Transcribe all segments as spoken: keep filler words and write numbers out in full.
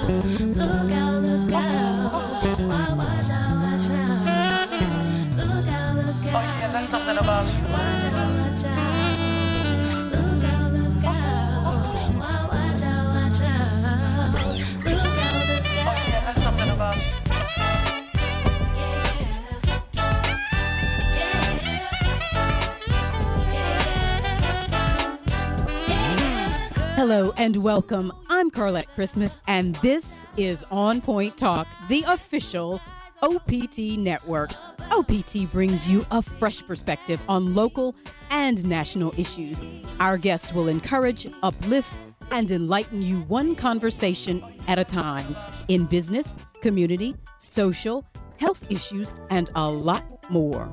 Look out, look out. Watch out, watch out. Look out, look out. Oh yeah, that's something about you. Watch out, watch out. Look out, look out. Watch out, watch out. Look out, look out. Oh yeah, that's something about you. Hello and welcome. I'm Carlette Christmas, and this is On Point Talk, the official O P T network. O P T brings you a fresh perspective on local and national issues. Our guest will encourage, uplift, and enlighten you one conversation at a time in business, community, social, health issues, and a lot more.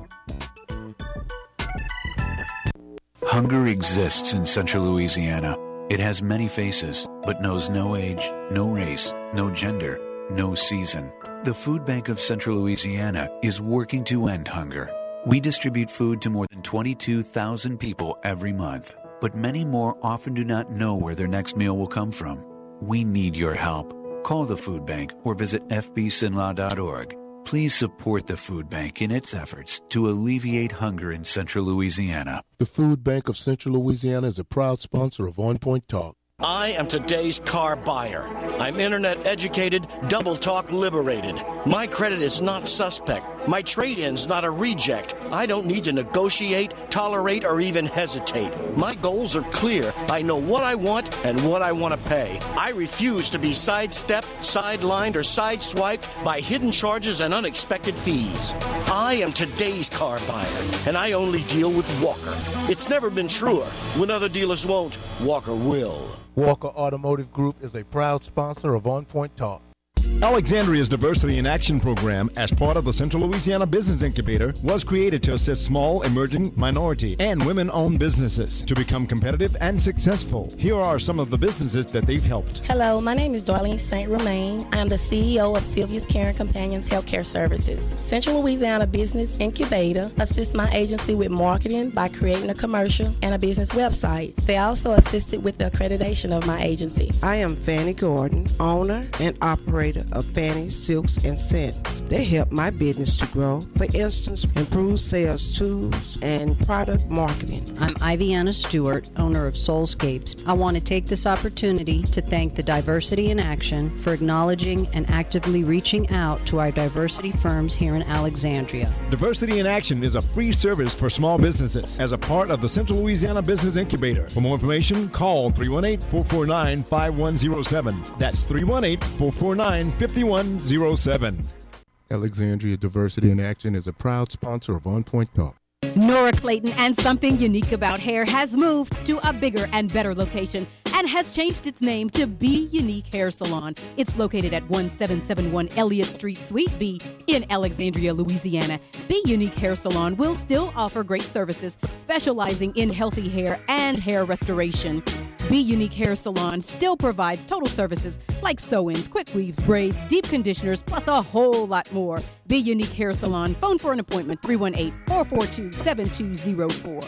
Hunger exists in central Louisiana. It has many faces, but knows no age, no race, no gender, no season. The Food Bank of Central Louisiana is working to end hunger. We distribute food to more than twenty-two thousand people every month, but many more often do not know where their next meal will come from. We need your help. Call the Food Bank or visit f b s i n l a dot org. Please support the Food Bank in its efforts to alleviate hunger in Central Louisiana. The Food Bank of Central Louisiana is a proud sponsor of On Point Talk. I am today's car buyer. I'm internet educated, double talk liberated. My credit is not suspect. My trade-in's not a reject. I don't need to negotiate, tolerate, or even hesitate. My goals are clear. I know what I want and what I want to pay. I refuse to be sidestepped, sidelined, or sideswiped by hidden charges and unexpected fees. I am today's car buyer, and I only deal with Walker. It's never been truer. When other dealers won't, Walker will. Walker Automotive Group is a proud sponsor of On Point Talk. Alexandria's Diversity in Action program, as part of the Central Louisiana Business Incubator, was created to assist small, emerging, minority, and women-owned businesses to become competitive and successful. Here are some of the businesses that they've helped. Hello, my name is Darlene Saint Romain. I am the C E O of Sylvia's Caring Companions Healthcare Services. Central Louisiana Business Incubator assists my agency with marketing by creating a commercial and a business website. They also assisted with the accreditation of my agency. I am Fanny Gordon, owner and operator of Fanny Silks and Scents. They help my business to grow. For instance, improve sales tools and product marketing. I'm Iviana Stewart, owner of Soulscapes. I want to take this opportunity to thank the Diversity in Action for acknowledging and actively reaching out to our diversity firms here in Alexandria. Diversity in Action is a free service for small businesses as a part of the Central Louisiana Business Incubator. For more information, call three one eight, four four nine, five one zero seven. That's three one eight, four four nine, five one zero seven. Alexandria Diversity in Action is a proud sponsor of On Point Talk. Nora Clayton and Something Unique About Hair has moved to a bigger and better location and has changed its name to Be Unique Hair Salon. It's located at one seven seven one Elliott Street, Suite B in Alexandria, Louisiana. Be Unique Hair Salon will still offer great services, specializing in healthy hair and hair restoration. Be Unique Hair Salon still provides total services like sew-ins, quick weaves, braids, deep conditioners, plus a whole lot more. Be Unique Hair Salon. Phone for an appointment, three one eight, four four two, seven two zero four.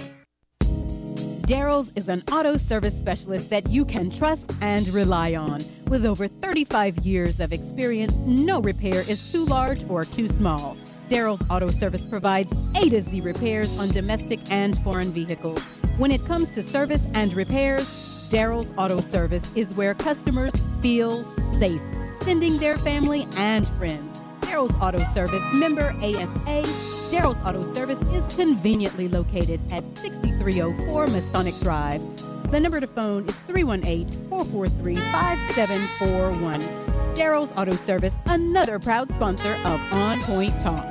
Daryl's is an auto service specialist that you can trust and rely on. With over thirty-five years of experience, no repair is too large or too small. Daryl's Auto Service provides A to Z repairs on domestic and foreign vehicles. When it comes to service and repairs, Daryl's Auto Service is where customers feel safe, sending their family and friends. Daryl's Auto Service, member A S A. Daryl's Auto Service is conveniently located at sixty-three oh four Masonic Drive. The number to phone is three one eight, four four three, five seven four one. Daryl's Auto Service, another proud sponsor of On Point Talk.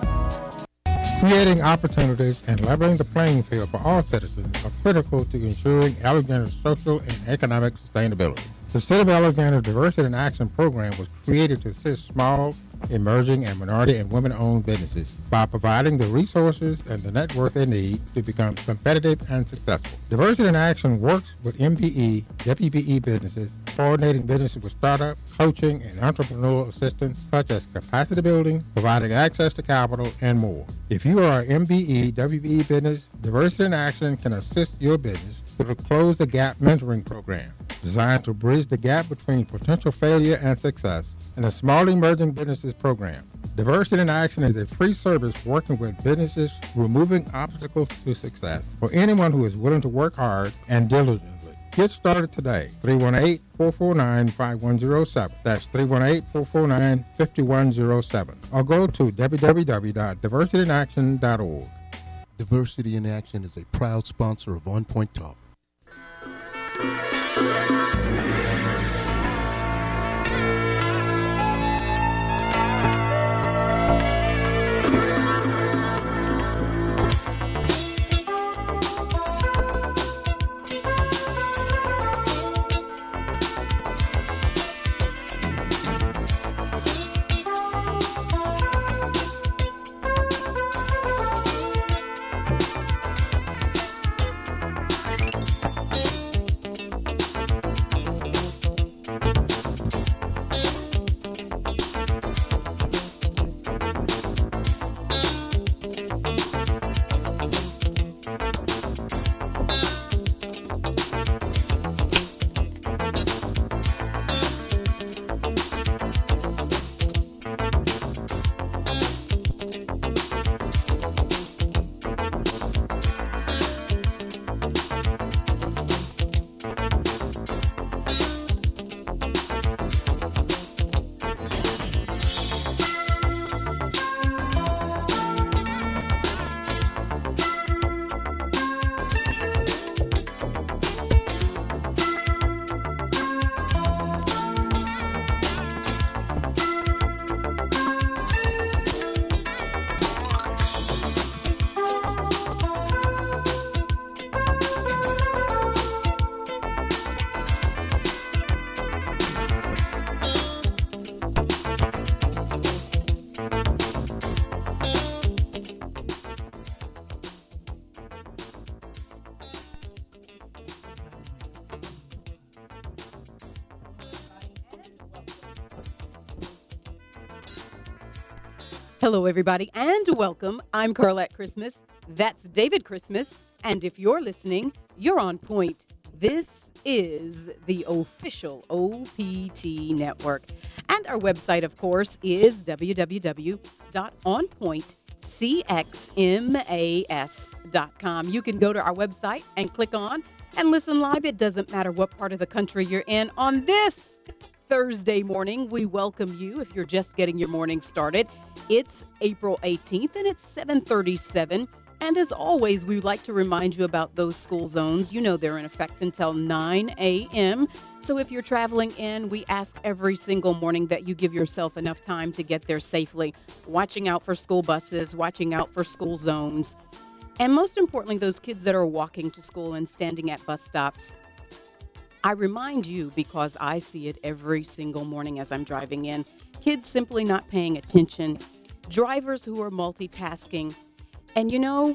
Creating opportunities and leveling the playing field for all citizens are critical to ensuring Alexandria's social and economic sustainability. The City of Alexandria Diversity in Action program was created to assist small, emerging, and minority and women-owned businesses by providing the resources and the network they need to become competitive and successful. Diversity in Action works with M B E, W B E businesses, coordinating businesses with startup, coaching, and entrepreneurial assistance such as capacity building, providing access to capital, and more. If you are an M B E, W B E business, Diversity in Action can assist your business to the Close the Gap Mentoring Program, designed to bridge the gap between potential failure and success, and the Small Emerging Businesses Program. Diversity in Action is a free service working with businesses removing obstacles to success for anyone who is willing to work hard and diligently. Get started today. three one eight, four four nine, five one zero seven. That's three one eight, four four nine, five one zero seven. Or go to w w w dot diversity in action dot org. Diversity in Action is a proud sponsor of On Point Talk. Hello, everybody, and welcome. I'm Carlette Christmas. That's David Christmas. And if you're listening, you're on point. This is the official O P T network. And our website, of course, is w w w dot on point c x m a s dot com. You can go to our website and click on and listen live. It doesn't matter what part of the country you're in. On this Thursday morning, we welcome you if you're just getting your morning started. It's April eighteenth and it's seven thirty-seven. And as always, we would like to remind you about those school zones. You know they're in effect until nine a.m. So if you're traveling in, we ask every single morning that you give yourself enough time to get there safely, watching out for school buses, watching out for school zones. And most importantly, those kids that are walking to school and standing at bus stops. I remind you, because I see it every single morning as I'm driving in, kids simply not paying attention, drivers who are multitasking. And you know,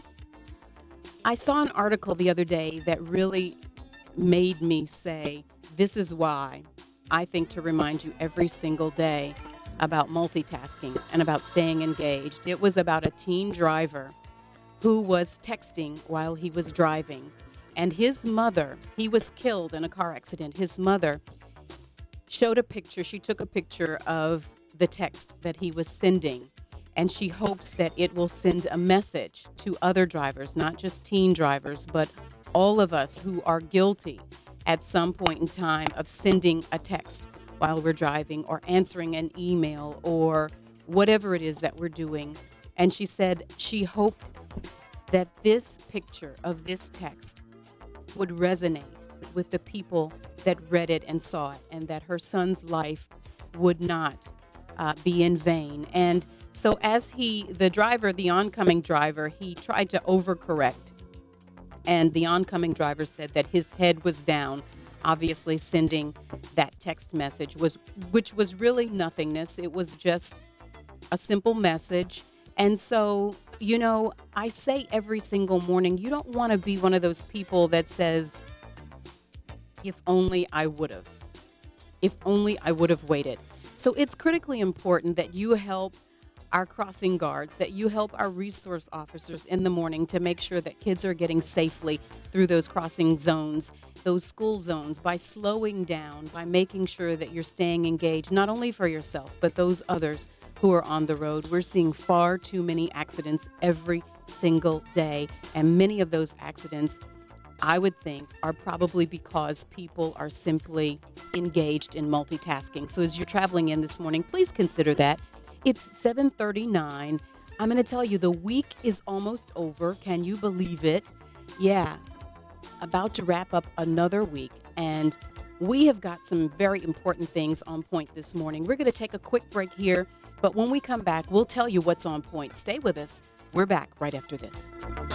I saw an article the other day that really made me say, this is why I think to remind you every single day about multitasking and about staying engaged. It was about a teen driver who was texting while he was driving. And his mother, he was killed in a car accident. His mother showed a picture. She took a picture of the text that he was sending. And she hopes that it will send a message to other drivers, not just teen drivers, but all of us who are guilty at some point in time of sending a text while we're driving or answering an email or whatever it is that we're doing. And she said she hoped that this picture of this text would resonate with the people that read it and saw it, and that her son's life would not uh, be in vain. And so as he, the driver, the oncoming driver, he tried to overcorrect. And the oncoming driver said that his head was down, obviously sending that text message, was which was really nothingness. It was just a simple message. And so, you know, I say every single morning, you don't want to be one of those people that says, if only I would have, if only I would have waited. So it's critically important that you help our crossing guards, that you help our resource officers in the morning to make sure that kids are getting safely through those crossing zones, those school zones, by slowing down, by making sure that you're staying engaged, not only for yourself, but those others who are on the road. We're seeing far too many accidents every single day, and many of those accidents, I would think, are probably because people are simply engaged in multitasking. So as you're traveling in this morning, please consider that. It's seven thirty-nine. I'm going to tell you, the week is almost over. Can you believe it? Yeah, about to wrap up another week, and we have got some very important things on point this morning. We're going to take a quick break here, but when we come back, we'll tell you what's on point. Stay with us. We're back right after this.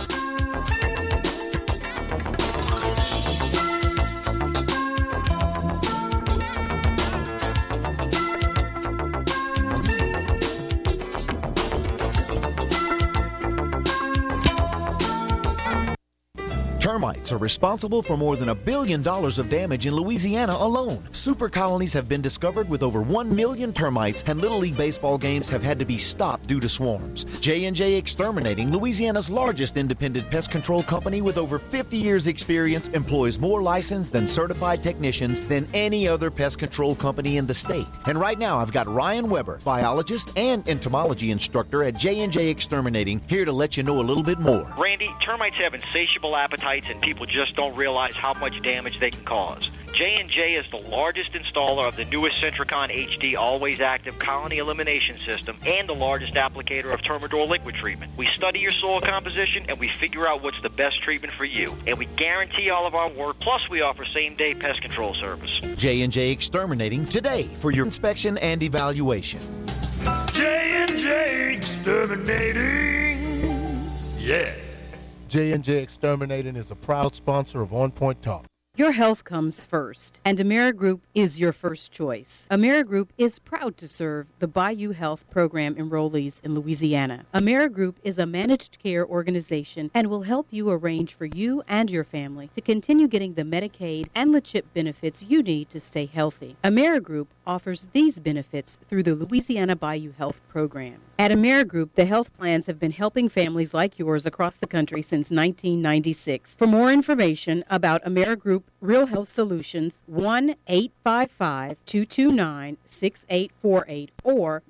Termites are responsible for more than a billion dollars of damage in Louisiana alone. Super colonies have been discovered with over one million termites, and Little League baseball games have had to be stopped due to swarms. J and J Exterminating, Louisiana's largest independent pest control company with over fifty years experience, employs more licensed and certified technicians than any other pest control company in the state. And right now I've got Ryan Weber, biologist and entomology instructor at J and J Exterminating, here to let you know a little bit more. Randy, termites have insatiable appetites, and people just don't realize how much damage they can cause. J and J is the largest installer of the newest Centricon H D always active colony elimination system and the largest applicator of Termador liquid treatment. We study your soil composition and we figure out what's the best treatment for you. And we guarantee all of our work, plus we offer same-day pest control service. J and J Exterminating today for your inspection and evaluation. J and J Exterminating. Yeah. J and J Exterminating is a proud sponsor of On Point Talk. Your health comes first, and AmeriGroup is your first choice. AmeriGroup is proud to serve the Bayou Health Program enrollees in Louisiana. AmeriGroup is a managed care organization and will help you arrange for you and your family to continue getting the Medicaid and LeChip benefits you need to stay healthy. AmeriGroup offers these benefits through the Louisiana Bayou Health Program. At AmeriGroup, the health plans have been helping families like yours across the country since nineteen ninety-six. For more information about AmeriGroup Real Health Solutions, one eight five five, two two nine, six eight four eight or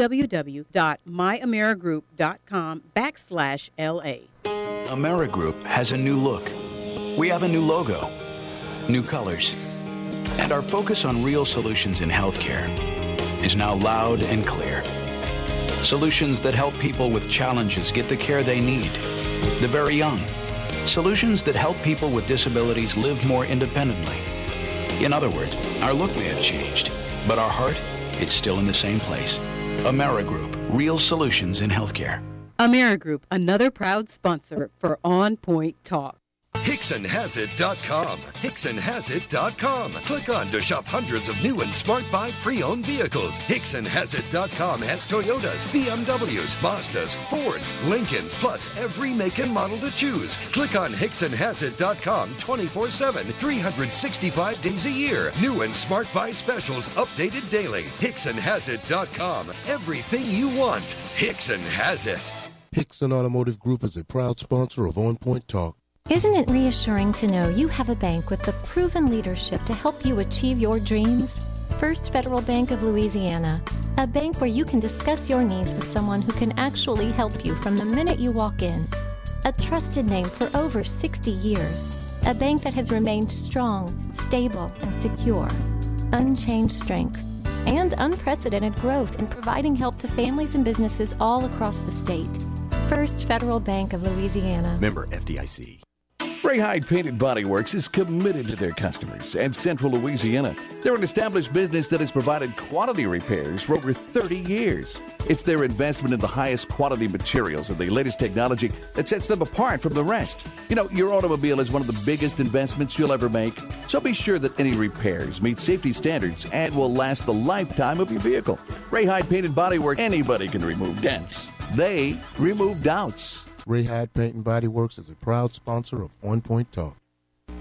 www.myamerigroup.com backslash LA. AmeriGroup has a new look. We have a new logo, new colors, and our focus on real solutions in healthcare is now loud and clear. Solutions that help people with challenges get the care they need. The very young. Solutions that help people with disabilities live more independently. In other words, our look may have changed, but our heart is still in the same place. AmeriGroup, real solutions in healthcare. AmeriGroup, another proud sponsor for On Point Talk. Hickson Has It dot com. Hickson Has It dot com. Click on to shop hundreds of new and smart buy pre-owned vehicles. Hickson Has It dot com has Toyotas, B M Ws, Mazdas, Fords, Lincolns, plus every make and model to choose. Click on Hickson Has It dot com twenty-four seven, three hundred sixty-five days a year. New and smart buy specials updated daily. Hickson Has It dot com. Everything you want. Hickson has it. Hickson Automotive Group is a proud sponsor of On Point Talk. Isn't it reassuring to know you have a bank with the proven leadership to help you achieve your dreams? First Federal Bank of Louisiana, a bank where you can discuss your needs with someone who can actually help you from the minute you walk in. A trusted name for over sixty years, a bank that has remained strong, stable, and secure. Unchanged strength and unprecedented growth in providing help to families and businesses all across the state. First Federal Bank of Louisiana. Member F D I C. Ray Hyde Painted Body Works is committed to their customers and Central Louisiana. They're an established business that has provided quality repairs for over thirty years. It's their investment in the highest quality materials and the latest technology that sets them apart from the rest. You know, your automobile is one of the biggest investments you'll ever make, so be sure that any repairs meet safety standards and will last the lifetime of your vehicle. Ray Hyde Painted Body Works, anybody can remove dents. They remove doubts. Ray Hyde Paint and Body Works is a proud sponsor of On Point Talk.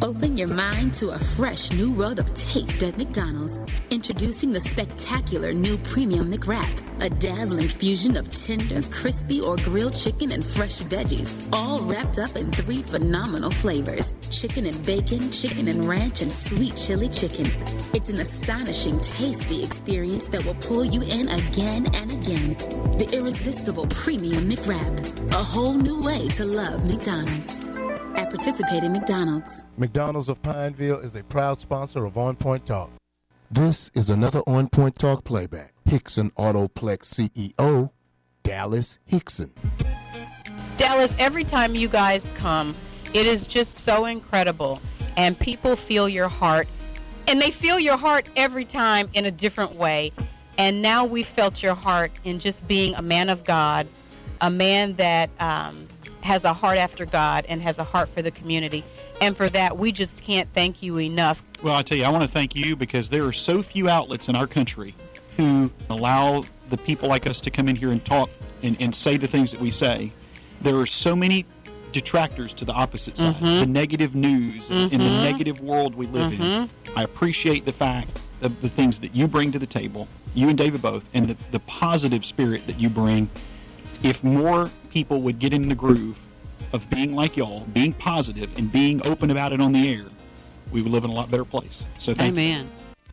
Open your mind to a fresh new world of taste at McDonald's. Introducing the spectacular new Premium McWrap, a dazzling fusion of tender, crispy, or grilled chicken and fresh veggies, all wrapped up in three phenomenal flavors: chicken and bacon, chicken and ranch, and sweet chili chicken. It's an astonishing, tasty experience that will pull you in again and again. The irresistible Premium McWrap, a whole new way to love McDonald's. At participating McDonald's. McDonald's of Pineville is a proud sponsor of On Point Talk. This is another On Point Talk playback. Hickson Autoplex C E O, Dallas Hickson. Dallas, every time you guys come, it is just so incredible, and people feel your heart, and they feel your heart every time in a different way. And now we felt your heart in just being a man of God, a man that um, has a heart after God and has a heart for the community. And for that, we just can't thank you enough. Well, I tell you, I want to thank you because there are so few outlets in our country who allow the people like us to come in here and talk and, and say the things that we say. There are so many detractors to the opposite side, Mhm. the negative news in the Mhm. negative world we live in. Mhm. I appreciate the fact of the things that you bring to the table, you and David both, and the, the positive spirit that you bring. If more people would get in the groove of being like y'all, being positive and being open about it on the air, we would live in a lot better place. So thank Amen.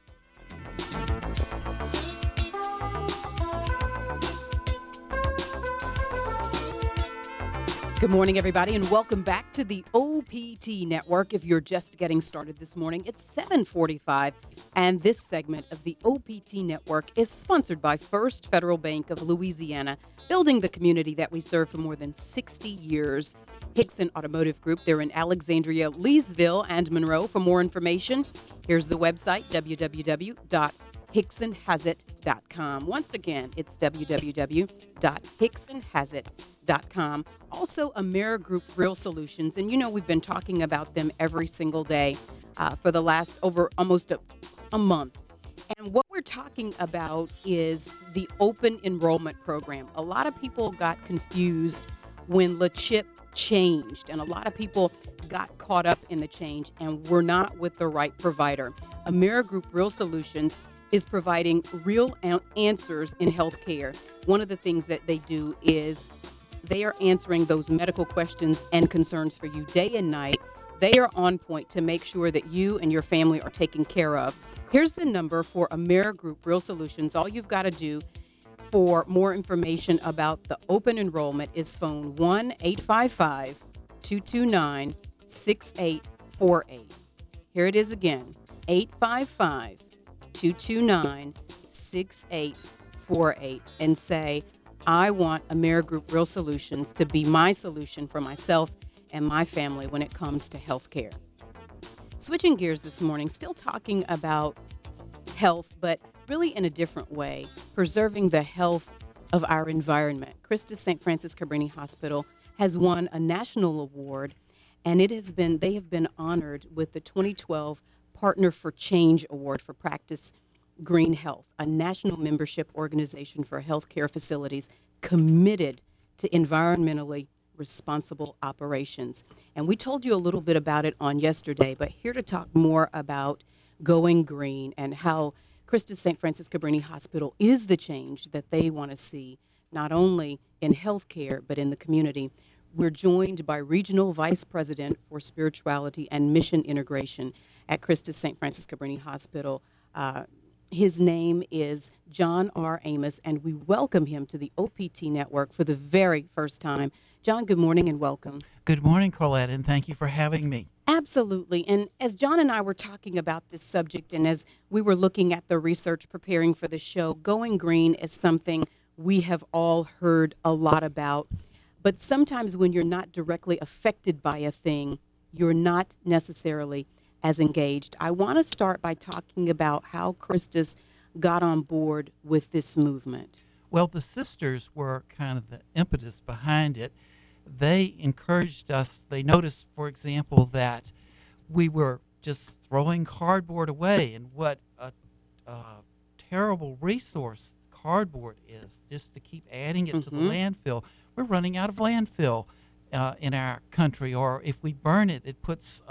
Good morning, everybody, and welcome back to the O P T Network. If you're just getting started this morning, it's seven forty-five, and this segment of the O P T Network is sponsored by First Federal Bank of Louisiana, building the community that we serve for more than sixty years. Hickson Automotive Group, they're in Alexandria, Leesville, and Monroe. For more information, here's the website, w w w dot hickson has it dot com. Once again, it's w w w dot hickson has it dot com. Also, AmeriGroup Real Solutions, and you know we've been talking about them every single day uh, for the last over almost a, a month. And what we're talking about is the open enrollment program. A lot of people got confused when LeChip changed, and a lot of people got caught up in the change and were not with the right provider. AmeriGroup Real Solutions is providing real an- answers in healthcare. One of the things that they do is they are answering those medical questions and concerns for you day and night. They are on point to make sure that you and your family are taken care of. Here's the number for AmeriGroup Real Solutions. All you've got to do for more information about the open enrollment is phone one eight five five, two two nine, six eight four eight. Here it is again, eight five five, two two nine, six eight four eight, and say, I want AmeriGroup Real Solutions to be my solution for myself and my family when it comes to health care. Switching gears this morning, still talking about health, but really in a different way, preserving the health of our environment. Christus Saint Francis Cabrini Hospital has won a national award, and it has been they have been honored with the twenty twelve Partner for Change Award for Practice Green Health, a national membership organization for healthcare facilities committed to environmentally responsible operations. And we told you a little bit about it on yesterday, but here to talk more about going green and how Christus Saint Francis Cabrini Hospital is the change that they want to see, not only in healthcare, but in the community. We're joined by Regional Vice President for Spirituality and Mission Integration at Christus Saint Francis Cabrini Hospital. Uh, his name is John R. Amos, and we welcome him to the O P T Network for the very first time. John, good morning and welcome. Good morning, Colette, and thank you for having me. Absolutely. And as John and I were talking about this subject, and as we were looking at the research preparing for the show, going green is something we have all heard a lot about. But sometimes when you're not directly affected by a thing, you're not necessarily as engaged. I want to start by talking about how Christus got on board with this movement. Well, the sisters were kind of the impetus behind it. They encouraged us. They noticed, for example, that we were just throwing cardboard away, and what a, a terrible resource cardboard is, just to keep adding it mm-hmm. to the landfill. We're running out of landfill uh, in our country, or if we burn it, it puts uh,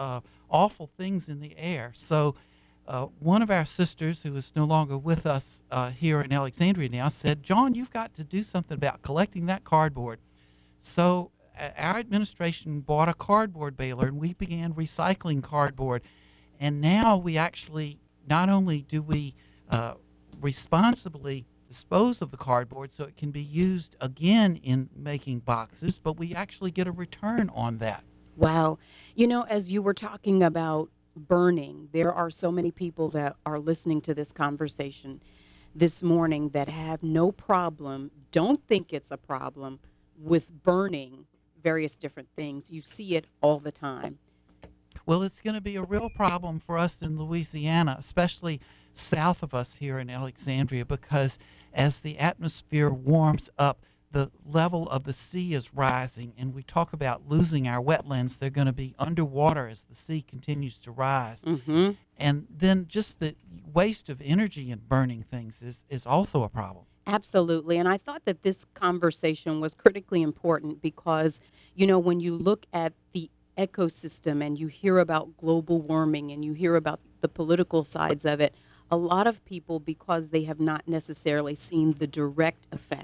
awful things in the air. So uh, one of our sisters, who is no longer with us uh, here in Alexandria now, said, John, you've got to do something about collecting that cardboard. So uh, our administration bought a cardboard baler, and we began recycling cardboard. And now we actually, not only do we uh, responsibly dispose of the cardboard so it can be used again in making boxes, but we actually get a return on that. Wow. You know, as you were talking about burning, there are so many people that are listening to this conversation this morning that have no problem, don't think it's a problem with burning various different things. You see it all the time. Well, it's going to be a real problem for us in Louisiana, especially south of us here in Alexandria, because as the atmosphere warms up, the level of the sea is rising, and we talk about losing our wetlands. They're going to be underwater as the sea continues to rise. Mm-hmm. And then just the waste of energy in burning things is, is also a problem. Absolutely. And I thought that this conversation was critically important because, you know, when you look at the ecosystem and you hear about global warming and you hear about the political sides of it, a lot of people, because they have not necessarily seen the direct effect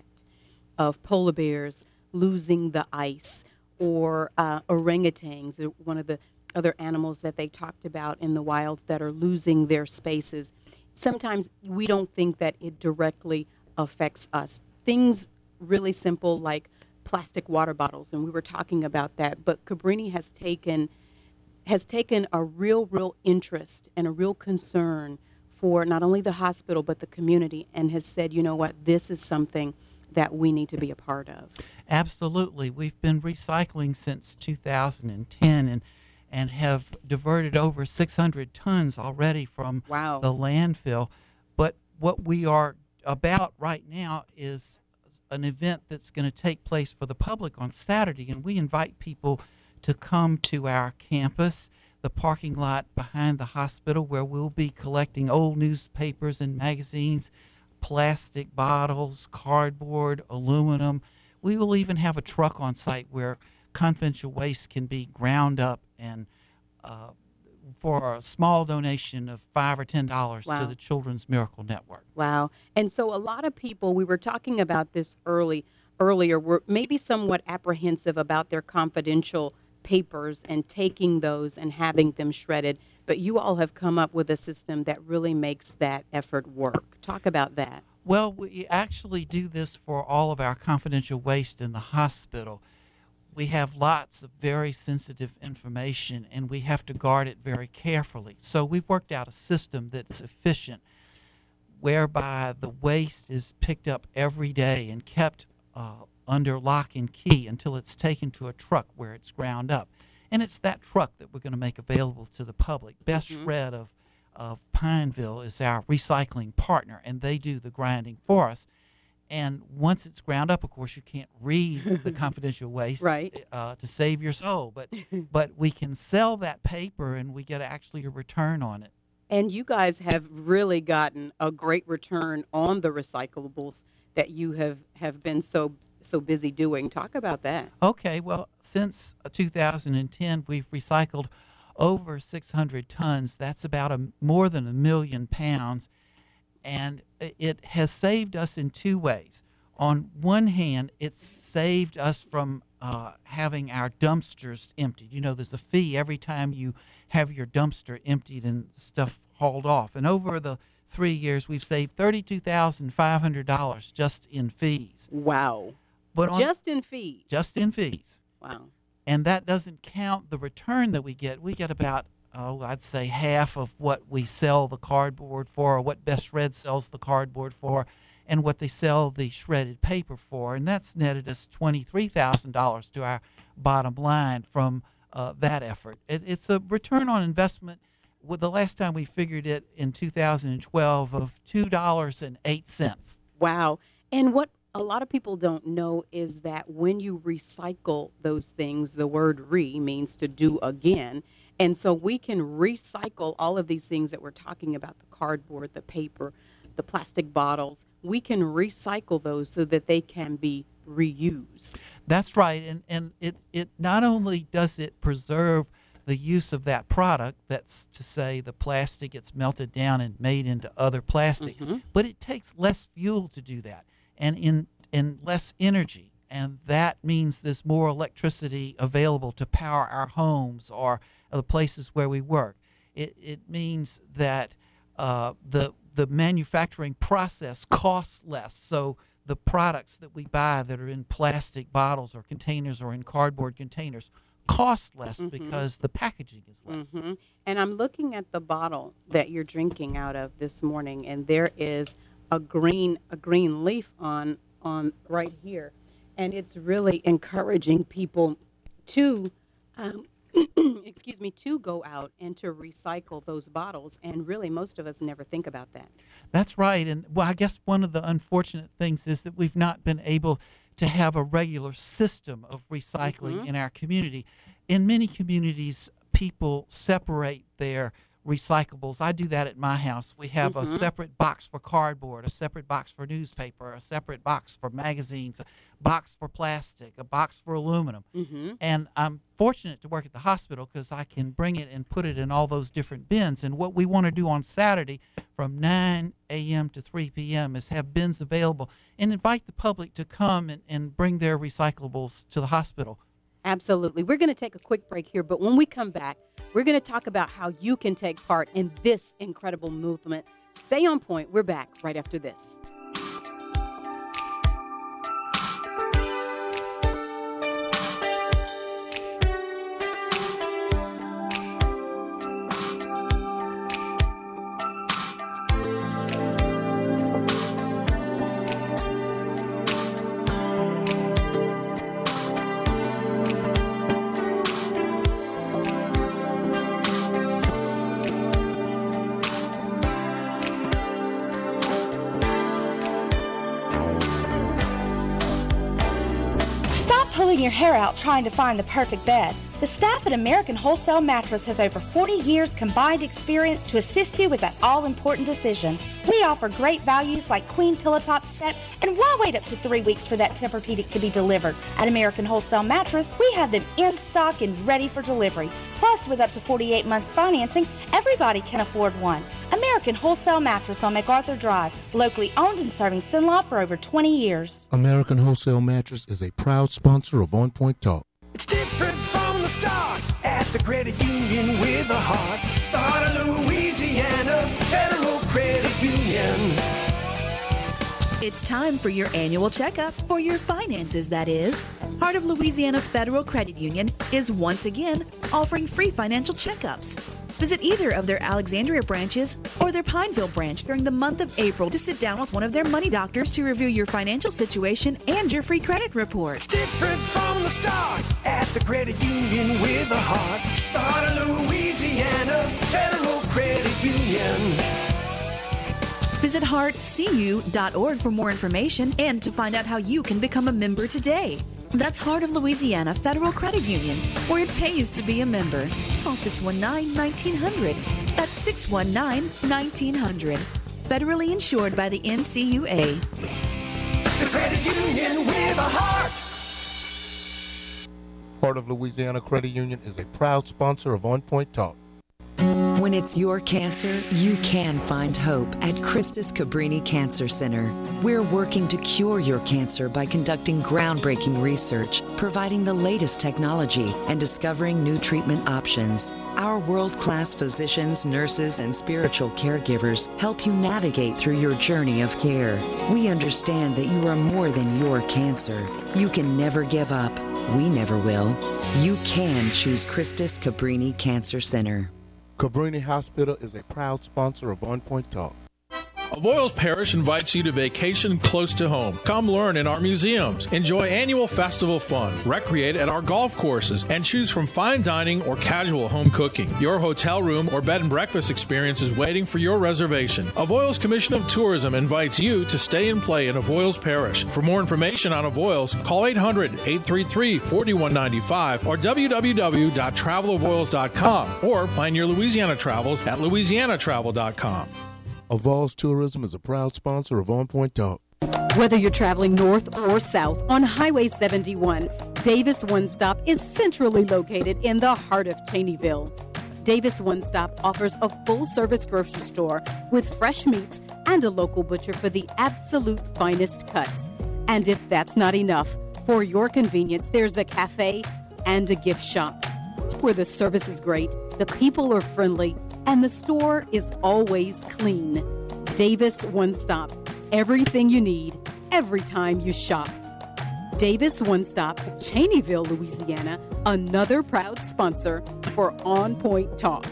of polar bears losing the ice, or uh, orangutans, one of the other animals that they talked about in the wild that are losing their spaces. Sometimes we don't think that it directly affects us. Things really simple like plastic water bottles, and we were talking about that, but Cabrini has taken has taken a real, real interest and a real concern for not only the hospital but the community, and has said, you know what, this is something that we need to be a part of. Absolutely. We've been recycling since two thousand ten and and have diverted over six hundred tons already from wow. the landfill. But what we are about right now is an event that's going to take place for the public on Saturday, and we invite people to come to our campus, the parking lot behind the hospital, where we'll be collecting old newspapers and magazines, plastic bottles, cardboard, aluminum. We will even have a truck on site where confidential waste can be ground up and uh, for a small donation of five or ten dollars wow. to the Children's Miracle Network. Wow. And so a lot of people, we were talking about this early earlier, were maybe somewhat apprehensive about their confidential papers and taking those and having them shredded. But you all have come up with a system that really makes that effort work. Talk about that. Well, we actually do this for all of our confidential waste in the hospital. We have lots of very sensitive information, and we have to guard it very carefully. So we've worked out a system that's efficient, whereby the waste is picked up every day and kept uh, under lock and key until it's taken to a truck where it's ground up. And it's that truck that we're going to make available to the public. Best Mm-hmm. Shred of, of Pineville is our recycling partner, and they do the grinding for us. And once it's ground up, of course, you can't read the confidential waste right. uh, to save your soul. But but we can sell that paper, and we get actually a return on it. And you guys have really gotten a great return on the recyclables that you have, have been so so busy doing. Talk about that. Okay, well, since two thousand ten, we've recycled over six hundred tons. That's about a, more than a million pounds. And it has saved us in two ways. On one hand, it's saved us from uh, having our dumpsters emptied. You know, there's a fee every time you have your dumpster emptied and stuff hauled off. And over the three years, we've saved thirty-two thousand five hundred dollars just in fees. Wow. But on, just in fees? Just in fees. Wow. And that doesn't count the return that we get. We get about Oh, I'd say half of what we sell the cardboard for, or what Best Shred sells the cardboard for, and what they sell the shredded paper for. And that's netted us twenty-three thousand dollars to our bottom line from uh, that effort. It, it's a return on investment. With the last time we figured it in two thousand twelve of two dollars and eight cents. Wow. And what a lot of people don't know is that when you recycle those things, the word re means to do again. And so we can recycle all of these things that we're talking about, the cardboard, the paper, the plastic bottles. We can recycle those so that they can be reused. That's right. And and it, it not only does it preserve the use of that product. That's to say the plastic gets melted down and made into other plastic. Mm-hmm. But it takes less fuel to do that and in and less energy. And that means there's more electricity available to power our homes or the places where we work. It, it means that uh, the the manufacturing process costs less. So the products that we buy that are in plastic bottles or containers or in cardboard containers cost less Mm-hmm. because the packaging is less. Mm-hmm. And I'm looking at the bottle that you're drinking out of this morning, and there is a green a green leaf on on right here, and it's really encouraging people to. Um, excuse me, to go out and to recycle those bottles. And really, most of us never think about that. That's right. And well, I guess one of the unfortunate things is that we've not been able to have a regular system of recycling Mhm. in our community. In many communities, people separate their recyclables. I do that at my house. We have a Mhm. separate box for cardboard, a separate box for newspaper, a separate box for magazines, a box for plastic, a box for aluminum. Mm-hmm. And I'm fortunate to work at the hospital because I can bring it and put it in all those different bins. And what we want to do on Saturday from nine a.m. to three p.m. is have bins available and invite the public to come and, and bring their recyclables to the hospital. Absolutely. We're going to take a quick break here, but when we come back, we're going to talk about how you can take part in this incredible movement. Stay on point. We're back right after this. Pulling your hair out trying to find the perfect bed. The staff at American Wholesale Mattress has over forty years combined experience to assist you with that all-important decision. We offer great values like queen pillow top sets, and why wait up to three weeks for that Tempur-Pedic to be delivered? At American Wholesale Mattress, we have them in stock and ready for delivery. Plus, with up to forty-eight months financing, everybody can afford one. American Wholesale Mattress on MacArthur Drive, locally owned and serving Sinlaw for over twenty years. American Wholesale Mattress is a proud sponsor of On Point Talk. It's different from the start at the credit union with a heart. The heart of Louisiana Federal Credit Union. It's time for your annual checkup for your finances, that is. Heart of Louisiana Federal Credit Union is once again offering free financial checkups. Visit either of their Alexandria branches or their Pineville branch during the month of April to sit down with one of their money doctors to review your financial situation and your free credit report. It's different from the start at the credit union with a heart. The heart of Louisiana Federal Credit Union. Visit heart c u dot org for more information and to find out how you can become a member today. That's Heart of Louisiana Federal Credit Union, where it pays to be a member. Call six one nine, one nine zero zero. That's six one nine, one nine zero zero. Federally insured by the N C U A. The credit union with a heart. Heart of Louisiana Credit Union is a proud sponsor of On Point Talk. When it's your cancer, you can find hope at Christus Cabrini Cancer Center. We're working to cure your cancer by conducting groundbreaking research, providing the latest technology, and discovering new treatment options. Our world-class physicians, nurses, and spiritual caregivers help you navigate through your journey of care. We understand that you are more than your cancer. You can never give up. We never will. You can choose Christus Cabrini Cancer Center. Cabrini Hospital is a proud sponsor of On Point Talk. Avoyles Parish invites you to vacation close to home. Come learn in our museums, enjoy annual festival fun, recreate at our golf courses, and choose from fine dining or casual home cooking. Your hotel room or bed and breakfast experience is waiting for your reservation. Avoyles Commission of Tourism invites you to stay and play in Avoyles Parish. For more information on Avoyles, call eight hundred, eight three three, four one nine five or w w w dot travel avoyles dot com or plan your Louisiana travels at louisiana travel dot com. Avoyles Tourism is a proud sponsor of On Point Talk. Whether you're traveling north or south on Highway seventy-one, Davis One Stop is centrally located in the heart of Cheneyville. Davis One Stop offers a full-service grocery store with fresh meats and a local butcher for the absolute finest cuts. And if that's not enough, for your convenience, there's a cafe and a gift shop where the service is great, the people are friendly, and the store is always clean. Davis One Stop. Everything you need, every time you shop. Davis One Stop, Cheneyville, Louisiana, another proud sponsor for On Point Talk.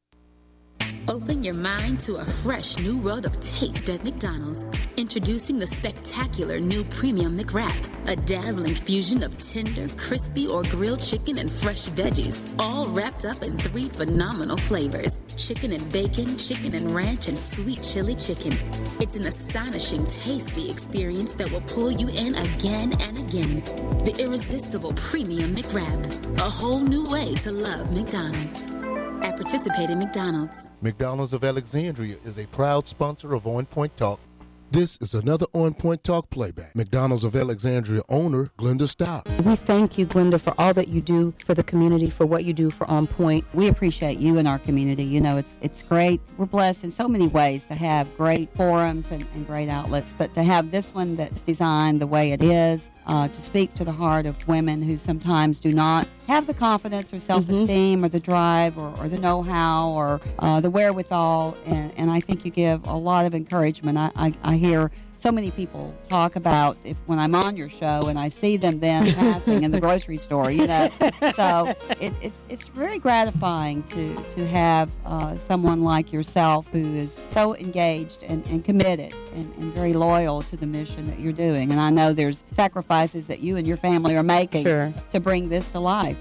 Open your mind to a fresh new world of taste at McDonald's. Introducing the spectacular new Premium McWrap, a dazzling fusion of tender, crispy, or grilled chicken and fresh veggies, all wrapped up in three phenomenal flavors: chicken and bacon, chicken and ranch, and sweet chili chicken. It's an astonishing, tasty experience that will pull you in again and again. The irresistible Premium McWrap, a whole new way to love McDonald's. At participating McDonald's. McDonald's of Alexandria is a proud sponsor of On Point Talk. This is another On Point Talk playback. McDonald's of Alexandria owner, Glenda Stout. We thank you, Glenda, for all that you do for the community, for what you do for On Point. We appreciate you and our community. You know, it's it's great. We're blessed in so many ways to have great forums and, and great outlets, but to have this one that's designed the way it is, uh, to speak to the heart of women who sometimes do not have the confidence or self-esteem mm-hmm. or the drive or, or the know-how or uh, the wherewithal, and, and I think you give a lot of encouragement. I, I, I hear so many people talk about if when I'm on your show and I see them then passing in the grocery store, you know. So it, it's it's very gratifying to to have uh, someone like yourself who is so engaged and, and committed and, and very loyal to the mission that you're doing. And I know there's sacrifices that you and your family are making sure. to bring this to life.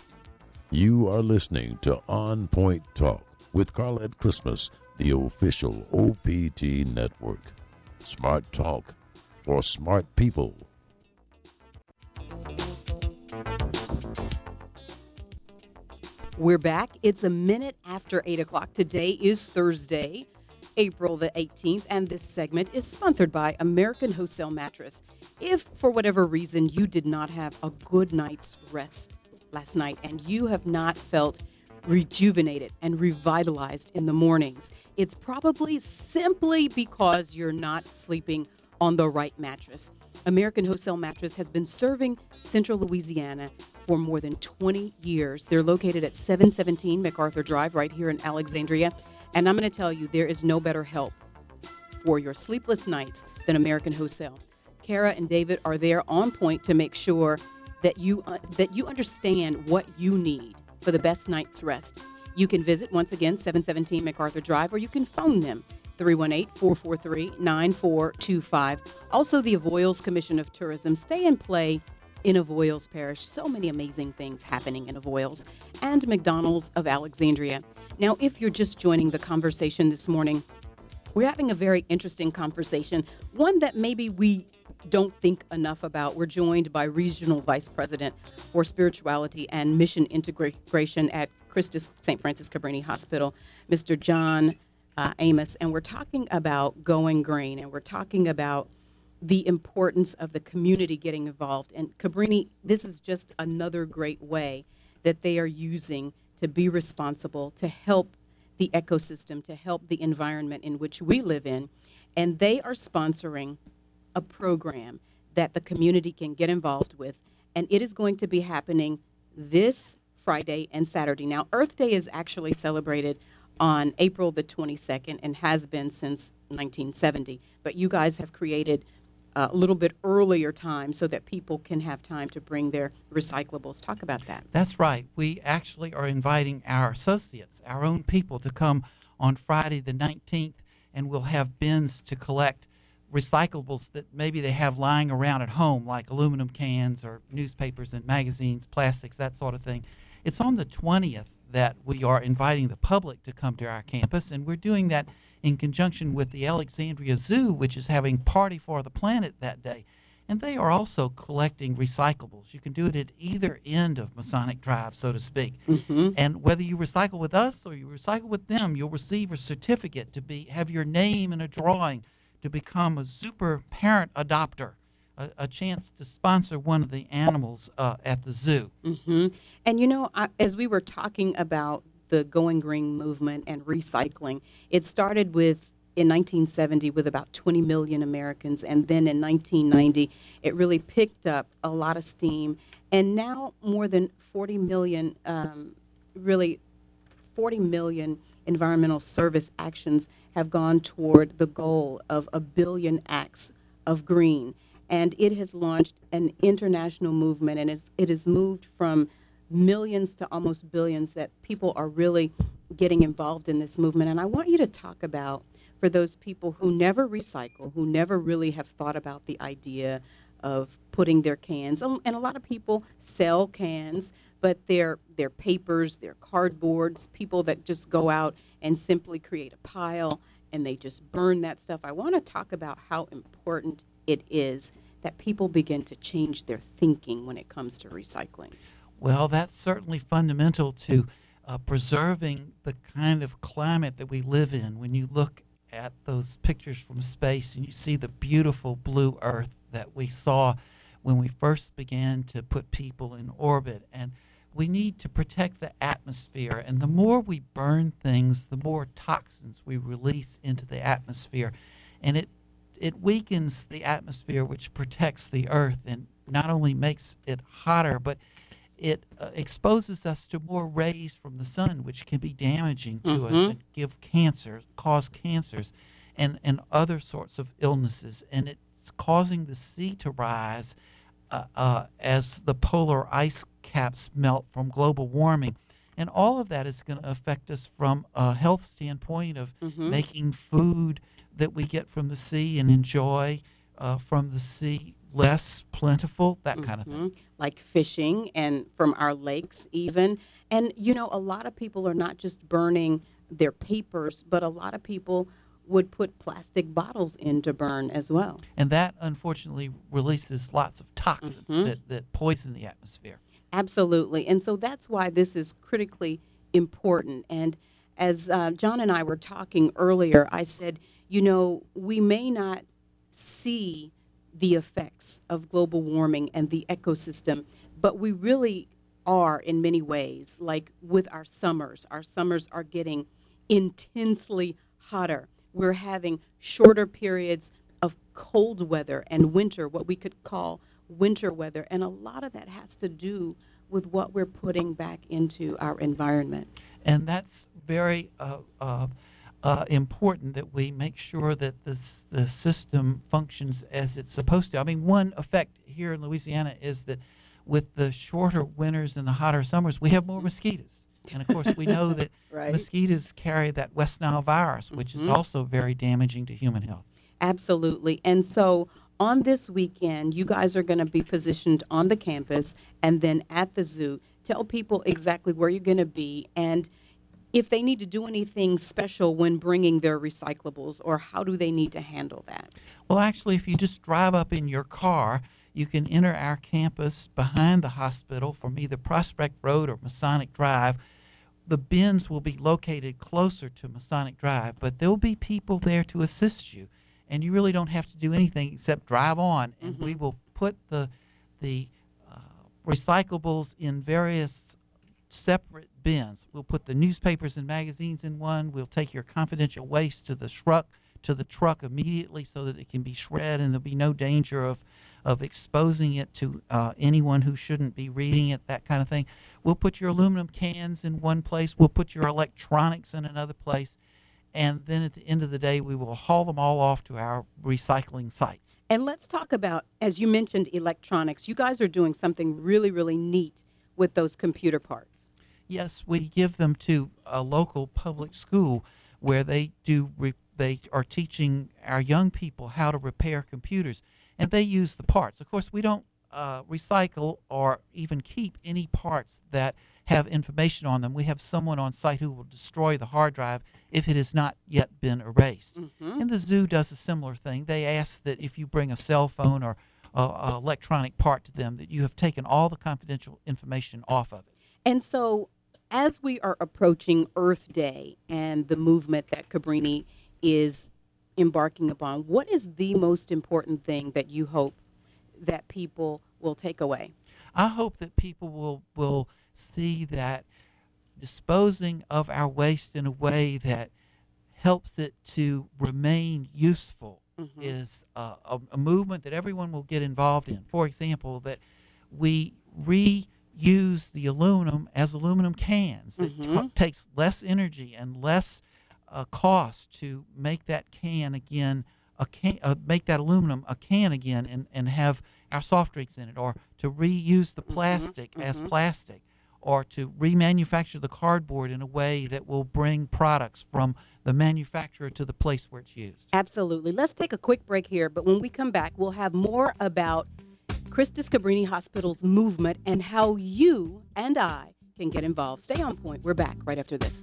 You are listening to On Point Talk with Carlette Christmas, the official O P T network. Smart talk for smart people. We're back. It's a minute after eight o'clock. Today is Thursday, April the eighteenth, and this segment is sponsored by American Wholesale Mattress. If, for whatever reason, you did not have a good night's rest last night and you have not felt rejuvenated and revitalized in the mornings, it's probably simply because you're not sleeping on the right mattress. American Wholesale Mattress has been serving Central Louisiana for more than twenty years. They're located at seven seventeen MacArthur Drive right here in Alexandria. And I'm going to tell you, there is no better help for your sleepless nights than American Wholesale. Kara and David are there on point to make sure that you uh, that you understand what you need for the best night's rest. You can visit, once again, seven seventeen MacArthur Drive, or you can phone them, three one eight, four four three, nine four two five. Also, the Avoyelles Commission of Tourism. Stay and play in Avoyelles Parish. So many amazing things happening in Avoyelles. And McDonald's of Alexandria. Now, if you're just joining the conversation this morning, we're having a very interesting conversation, one that maybe we don't think enough about. We're joined by Regional Vice President for Spirituality and Mission Integration at Christus Saint Francis Cabrini Hospital, Mister John uh, Amos, and we're talking about going green, and we're talking about the importance of the community getting involved. And Cabrini, this is just another great way that they are using to be responsible, to help the ecosystem, to help the environment in which we live in. And they are sponsoring a program that the community can get involved with, and it is going to be happening this Friday and Saturday. Now, Earth Day is actually celebrated on April the twenty-second and has been since nineteen seventy, but you guys have created a little bit earlier time so that people can have time to bring their recyclables. Talk about that. That's right. We actually are inviting our associates, our own people, to come on Friday the nineteenth, and we'll have bins to collect recyclables that maybe they have lying around at home, like aluminum cans or newspapers and magazines, plastics, that sort of thing. It's on the twentieth that we are inviting the public to come to our campus, and we're doing that in conjunction with the Alexandria Zoo, which is having Party for the Planet that day. And they are also collecting recyclables. You can do it at either end of Masonic Drive, so to speak. Mm-hmm. And whether you recycle with us or you recycle with them, you'll receive a certificate to be have your name in a drawing to become a super parent adopter a, a chance to sponsor one of the animals uh, at the zoo. Mm-hmm. And you know, I, as we were talking about the Going Green movement and recycling, it started with in nineteen seventy with about twenty million Americans, and then in nineteen ninety it really picked up a lot of steam, and now more than forty million, um, really forty million environmental service actions have gone toward the goal of a billion acts of green. And it has launched an international movement, and it's, it has moved from millions to almost billions that people are really getting involved in this movement. And I want you to talk about, for those people who never recycle, who never really have thought about the idea of putting their cans, and a lot of people sell cans, but they're, they're papers, they're cardboards, people that just go out and simply create a pile and they just burn that stuff. I want to talk about how important it is that people begin to change their thinking when it comes to recycling. Well, that's certainly fundamental to uh, preserving the kind of climate that we live in. When you look at those pictures from space and you see the beautiful blue Earth that we saw when we first began to put people in orbit, and we need to protect the atmosphere. And the more we burn things, the more toxins we release into the atmosphere. And it it weakens the atmosphere, which protects the Earth and not only makes it hotter, but it uh, exposes us to more rays from the sun, which can be damaging to Mm-hmm. us and give cancer, cause cancers and, and other sorts of illnesses. And it's causing the sea to rise uh, uh, as the polar ice caps melt from global warming. And all of that is going to affect us from a health standpoint of Mhm. making food that we get from the sea and enjoy uh, from the sea less plentiful, that kind of thing. Mhm. Like fishing and from our lakes even. And, you know, a lot of people are not just burning their papers, but a lot of people would put plastic bottles in to burn as well. And that, unfortunately, releases lots of toxins Mhm. that, that poison the atmosphere. Absolutely. And so that's why this is critically important. And as uh, John and I were talking earlier, I said, you know, we may not see the effects of global warming and the ecosystem, but we really are in many ways. Like with our summers, our summers are getting intensely hotter. We're having shorter periods of cold weather and winter, what we could call winter weather. And a lot of that has to do with what we're putting back into our environment. And that's very uh, uh, uh, important that we make sure that this the system functions as it's supposed to. I mean, one effect here in Louisiana is that with the shorter winters and the hotter summers, we have more mosquitoes. And of course, we know that Right. mosquitoes carry that West Nile virus, which is Mhm. also very damaging to human health. Absolutely. And so on this weekend, you guys are going to be positioned on the campus and then at the zoo. Tell people exactly where you're going to be and if they need to do anything special when bringing their recyclables, or how do they need to handle that? Well, actually, if you just drive up in your car, you can enter our campus behind the hospital from either Prospect Road or Masonic Drive. The bins will be located closer to Masonic Drive, but there will be people there to assist you, and you really don't have to do anything except drive on, and Mm-hmm. we will put the the uh, recyclables in various separate bins. We'll put the newspapers and magazines in one. We'll take your confidential waste to the truck to the truck immediately so that it can be shredded, and there'll be no danger of of exposing it to uh, anyone who shouldn't be reading it, that kind of thing. We'll put your aluminum cans in one place. We'll put your electronics in another place. And then at the end of the day, we will haul them all off to our recycling sites. And let's talk about, as you mentioned, electronics. You guys are doing something really, really neat with those computer parts. Yes, we give them to a local public school where they do re- they are teaching our young people how to repair computers, and they use the parts. Of course, we don't uh, recycle or even keep any parts that have information on them. We have someone on site who will destroy the hard drive if it has not yet been erased. Mhm. And the zoo does a similar thing. They ask that if you bring a cell phone or a, a electronic part to them, that you have taken all the confidential information off of it. And so as we are approaching Earth Day and the movement that Cabrini is embarking upon, what is the most important thing that you hope that people will take away? I hope that people will will see that disposing of our waste in a way that helps it to remain useful mm-hmm. is uh, a, a movement that everyone will get involved in. For example, that we reuse the aluminum as aluminum cans. It mm-hmm. t- takes less energy and less uh, cost to make that can again, a can, uh, make that aluminum a can again, and, and have our soft drinks in it, or to reuse the plastic mm-hmm. as mm-hmm. plastic, or to remanufacture the cardboard in a way that will bring products from the manufacturer to the place where it's used. Absolutely. Let's take a quick break here, but when we come back, we'll have more about Christus Cabrini Hospital's movement and how you and I can get involved. Stay on point. We're back right after this.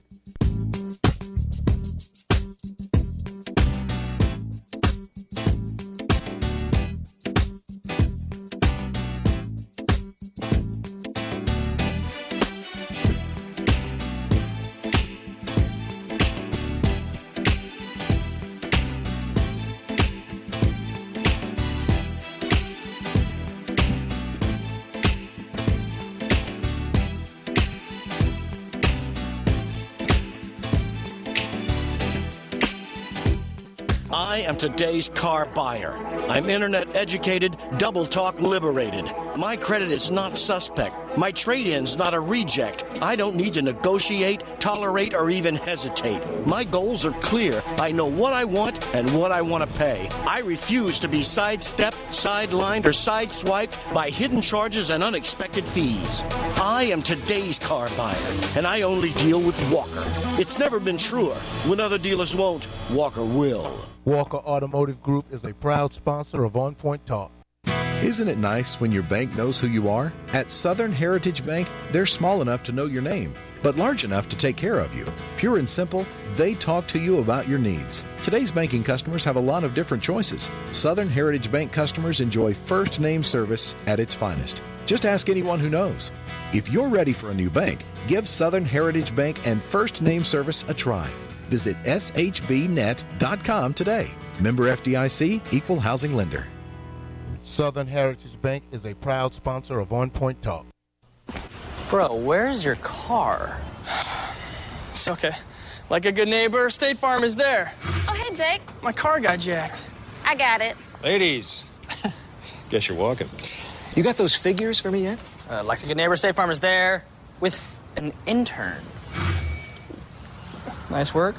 I am today's car buyer. I'm internet educated, double talk liberated. My credit is not suspect. My trade-in's not a reject. I don't need to negotiate, tolerate, or even hesitate. My goals are clear. I know what I want and what I want to pay. I refuse to be sidestepped, sidelined, or sideswiped by hidden charges and unexpected fees. I am today's car buyer, and I only deal with Walker. It's never been truer. When other dealers won't, Walker will. Walker Automotive Group is a proud sponsor of On Point Talk. Isn't it nice when your bank knows who you are? At Southern Heritage Bank, they're small enough to know your name, but large enough to take care of you. Pure and simple, they talk to you about your needs. Today's banking customers have a lot of different choices. Southern Heritage Bank customers enjoy first name service at its finest. Just ask anyone who knows. If you're ready for a new bank, give Southern Heritage Bank and first name service a try. Visit S H B net dot com today. Member F D I C, Equal Housing Lender. Southern Heritage Bank is a proud sponsor of On Point Talk. Bro, where's your car? It's okay. Like a good neighbor, State Farm is there. Oh, hey, Jake. My car got jacked. I got it. Ladies, guess you're walking. You got those figures for me yet? Uh, like a good neighbor, State Farm is there with an intern. Nice work.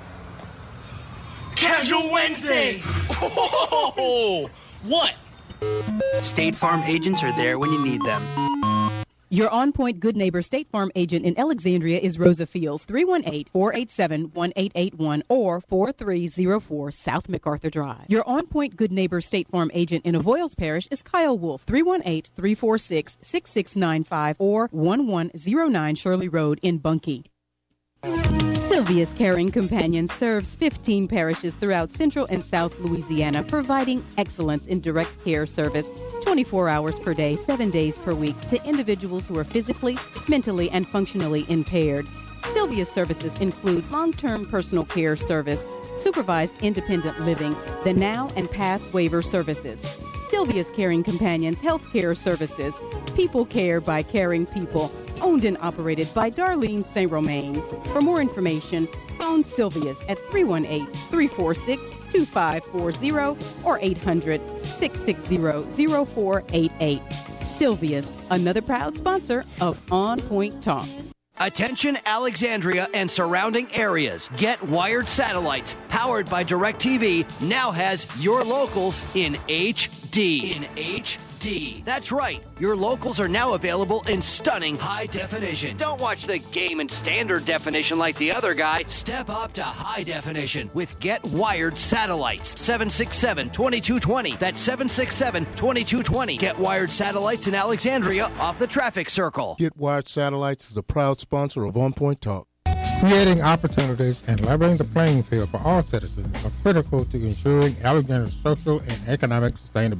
Casual Wednesdays! Whoa! What? State Farm agents are there when you need them. Your On Point Good Neighbor State Farm agent in Alexandria is Rosa Fields, three one eight, four eight seven, one eight eight one or four three zero four South MacArthur Drive. Your On Point Good Neighbor State Farm agent in Avoyles Parish is Kyle Wolf, three one eight, three four six, six six nine five or one one zero nine Shirley Road in Bunkie. Sylvia's Caring Companion serves fifteen parishes throughout Central and South Louisiana, providing excellence in direct care service twenty-four hours per day, seven days per week to individuals who are physically, mentally, and functionally impaired. Sylvia's services include long-term personal care service, supervised independent living, the now and past waiver services, Sylvia's Caring Companions Health Care Services, People Care by Caring People, owned and operated by Darlene Saint Romain. For more information, phone Sylvia's at three one eight, three four six, two five four zero or eight hundred, six six zero, zero four eight eight. Sylvia's, another proud sponsor of On Point Talk. Attention Alexandria and surrounding areas. Get Wired Satellites, powered by DirecTV, now has your locals in H D. In H D. That's right. Your locals are now available in stunning high definition. Don't watch the game in standard definition like the other guy. Step up to high definition with Get Wired Satellites. seven six seven, two two two zero. That's seven six seven, two two two zero. Get Wired Satellites in Alexandria off the traffic circle. Get Wired Satellites is a proud sponsor of On Point Talk. Creating opportunities and leveling the playing field for all citizens are critical to ensuring Alexandria's social and economic sustainability.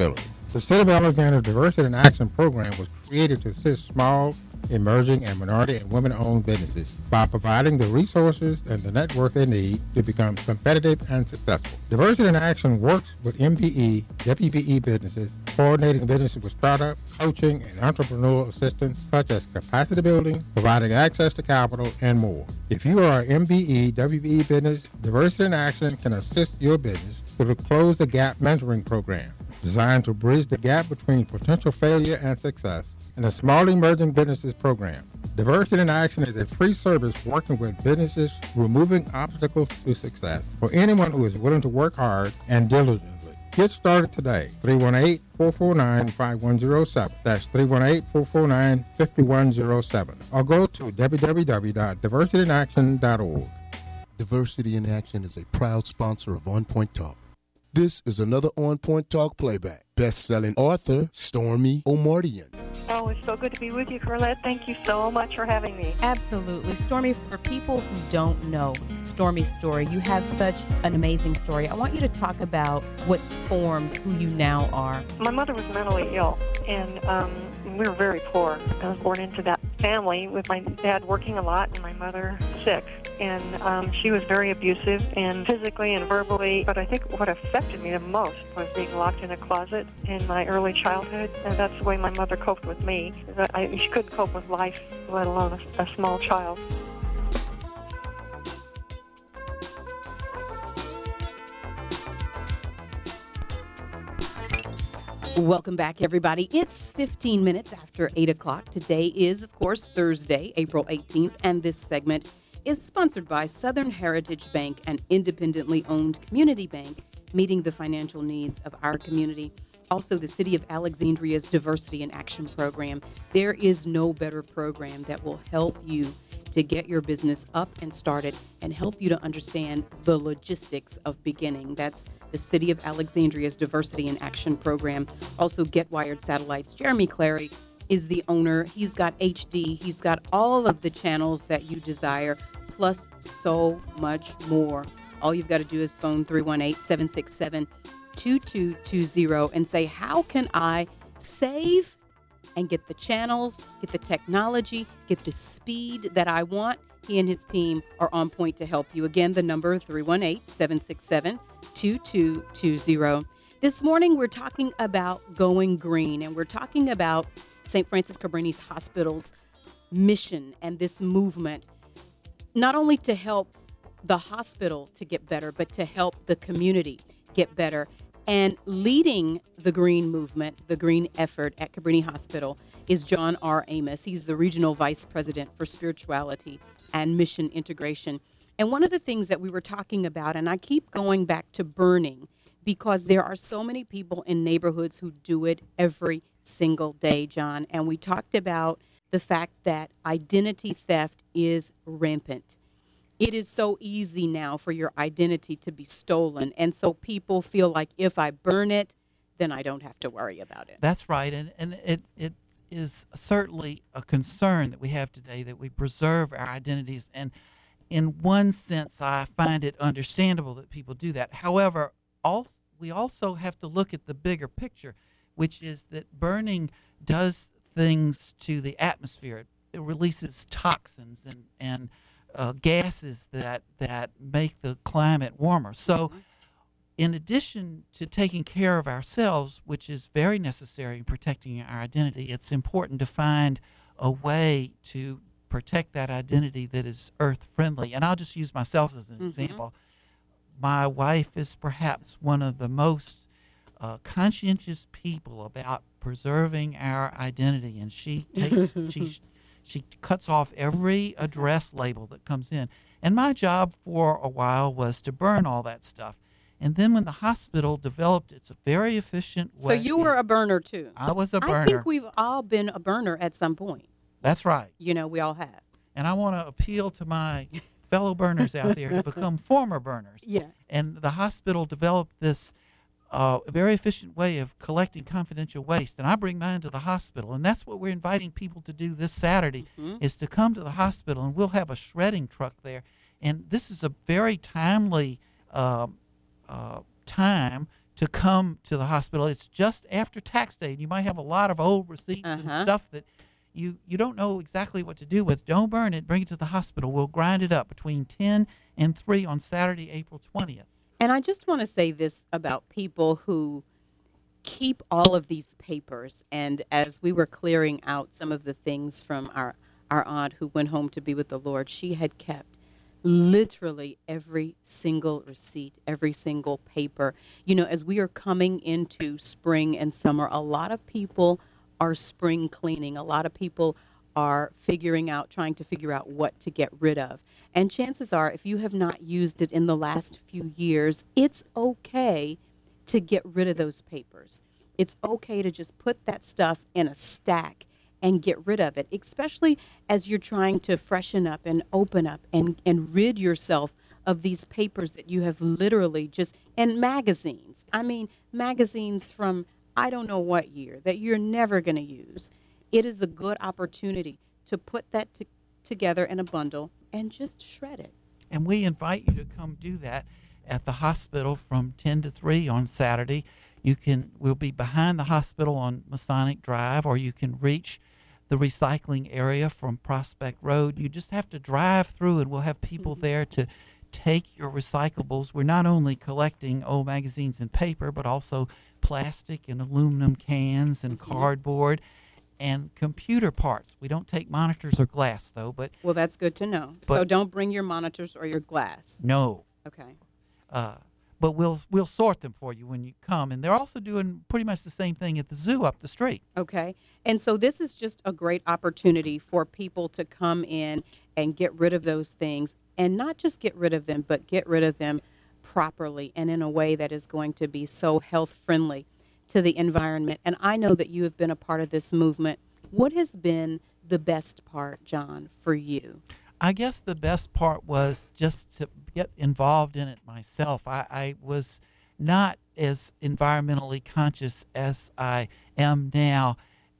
The City of Alexandria Diversity in Action Program was created to assist small, emerging, and minority and women-owned businesses by providing the resources and the network they need to become competitive and successful. Diversity in Action works with M P E, W P E businesses, coordinating businesses with startup, coaching, and entrepreneurial assistance such as capacity building, providing access to capital, and more. If you are an M P E, W P E business, Diversity in Action can assist your business through the Close the Gap mentoring program, designed to bridge the gap between potential failure and success, and the Small Emerging Businesses Program. Diversity in Action is a free service working with businesses, removing obstacles to success for anyone who is willing to work hard and diligently. Get started today. three one eight, four four nine, five one zero seven. That's three one eight, four four nine, five one zero seven. Or go to w w w dot diversity in action dot org. Diversity in Action is a proud sponsor of On Point Talk. This is another On Point Talk playback. Best-selling author, Stormy Omartian. Oh, it's so good to be with you, Carlette. Thank you so much for having me. Absolutely. Stormy, for people who don't know Stormy's story, you have such an amazing story. I want you to talk about what formed who you now are. My mother was mentally ill, and um, we were very poor. I was born into that family with my dad working a lot and my mother sick. And um, she was very abusive, and physically and verbally. But I think what affected me the most was being locked in a closet in my early childhood. And that's the way my mother coped with me. I, she couldn't cope with life, let alone a, a small child. Welcome back, everybody. It's fifteen minutes after eight o'clock. Today is, of course, Thursday, April eighteenth, and this segment is sponsored by Southern Heritage Bank, an independently owned community bank meeting the financial needs of our community. Also, the City of Alexandria's Diversity in Action Program. There is no better program that will help you to get your business up and started and help you to understand the logistics of beginning. That's the City of Alexandria's Diversity in Action Program. Also, Get Wired Satellites. Jeremy Clary is the owner. He's got H D. He's got all of the channels that you desire, plus so much more. All you've got to do is phone three one eight, seven six seven, two two two zero and say, how can I save and get the channels, get the technology, get the speed that I want? He and his team are on point to help you. Again, the number three one eight, seven six seven, two two two zero. This morning, we're talking about going green, and we're talking about Saint Francis Cabrini's Hospital's mission and this movement, not only to help the hospital to get better, but to help the community get better. And leading the green movement, the green effort at Cabrini Hospital is John R. Amos. He's the Regional Vice President for Spirituality and Mission Integration. And one of the things that we were talking about, and I keep going back to burning, because there are so many people in neighborhoods who do it every single day, John. And we talked about the fact that identity theft is rampant. It is so easy now for your identity to be stolen. And so people feel like if I burn it, then I don't have to worry about it. That's right. And, and it, it is certainly a concern that we have today, that we preserve our identities. And in one sense, I find it understandable that people do that. However, also, we also have to look at the bigger picture, which is that burning does things to the atmosphere. It, it releases toxins and, and uh, gases that, that make the climate warmer. So in addition to taking care of ourselves, which is very necessary in protecting our identity, it's important to find a way to protect that identity that is earth-friendly. And I'll just use myself as an mm-hmm. example. My wife is perhaps one of the most uh, conscientious people about preserving our identity, and she takes she she cuts off every address label that comes in. And my job for a while was to burn all that stuff. And then when the hospital developed its very efficient way. So you were a burner too. I was a burner. I think we've all been a burner at some point. That's right. You know, we all have. And I want to appeal to my fellow burners out there to become former burners. Yeah. And the hospital developed this uh, very efficient way of collecting confidential waste. And I bring mine to the hospital. And that's what we're inviting people to do this Saturday, mm-hmm. is to come to the hospital, and we'll have a shredding truck there. And this is a very timely uh, uh, time to come to the hospital. It's just after tax day. You might have a lot of old receipts Uh-huh. and stuff that you, you don't know exactly what to do with. Don't burn it. Bring it to the hospital. We'll grind it up between ten and three on Saturday, April twentieth. And I just want to say this about people who keep all of these papers. And as we were clearing out some of the things from our, our aunt who went home to be with the Lord, she had kept literally every single receipt, every single paper. You know, as we are coming into spring and summer, a lot of people are spring cleaning. A lot of people are figuring out, trying to figure out what to get rid of. And chances are, if you have not used it in the last few years, it's okay to get rid of those papers. It's okay to just put that stuff in a stack and get rid of it, especially as you're trying to freshen up and open up and, and rid yourself of these papers that you have literally just, and magazines. I mean, magazines from I don't know what year that you're never going to use. It is a good opportunity to put that to, together in a bundle and just shred it. And we invite you to come do that at the hospital from ten to three on Saturday. You can, we'll be behind the hospital on Masonic Drive, or you can reach the recycling area from Prospect Road. You just have to drive through, and we'll have people mm-hmm. there to take your recyclables. We're not only collecting old magazines and paper, but also plastic and aluminum cans and mm-hmm. cardboard and computer parts. We don't take monitors or glass, though. But well, that's good to know. But, so don't bring your monitors or your glass. No. Okay. Uh, but we'll we'll sort them for you when you come. And they're also doing pretty much the same thing at the zoo up the street. Okay. And so this is just a great opportunity for people to come in and get rid of those things, and not just get rid of them, but get rid of them properly and in a way that is going to be so health friendly to the environment. And I know that you have been a part of this movement. What has been the best part, John, for you? I guess the best part was just to get involved in it myself. I, I was not as environmentally conscious as I am now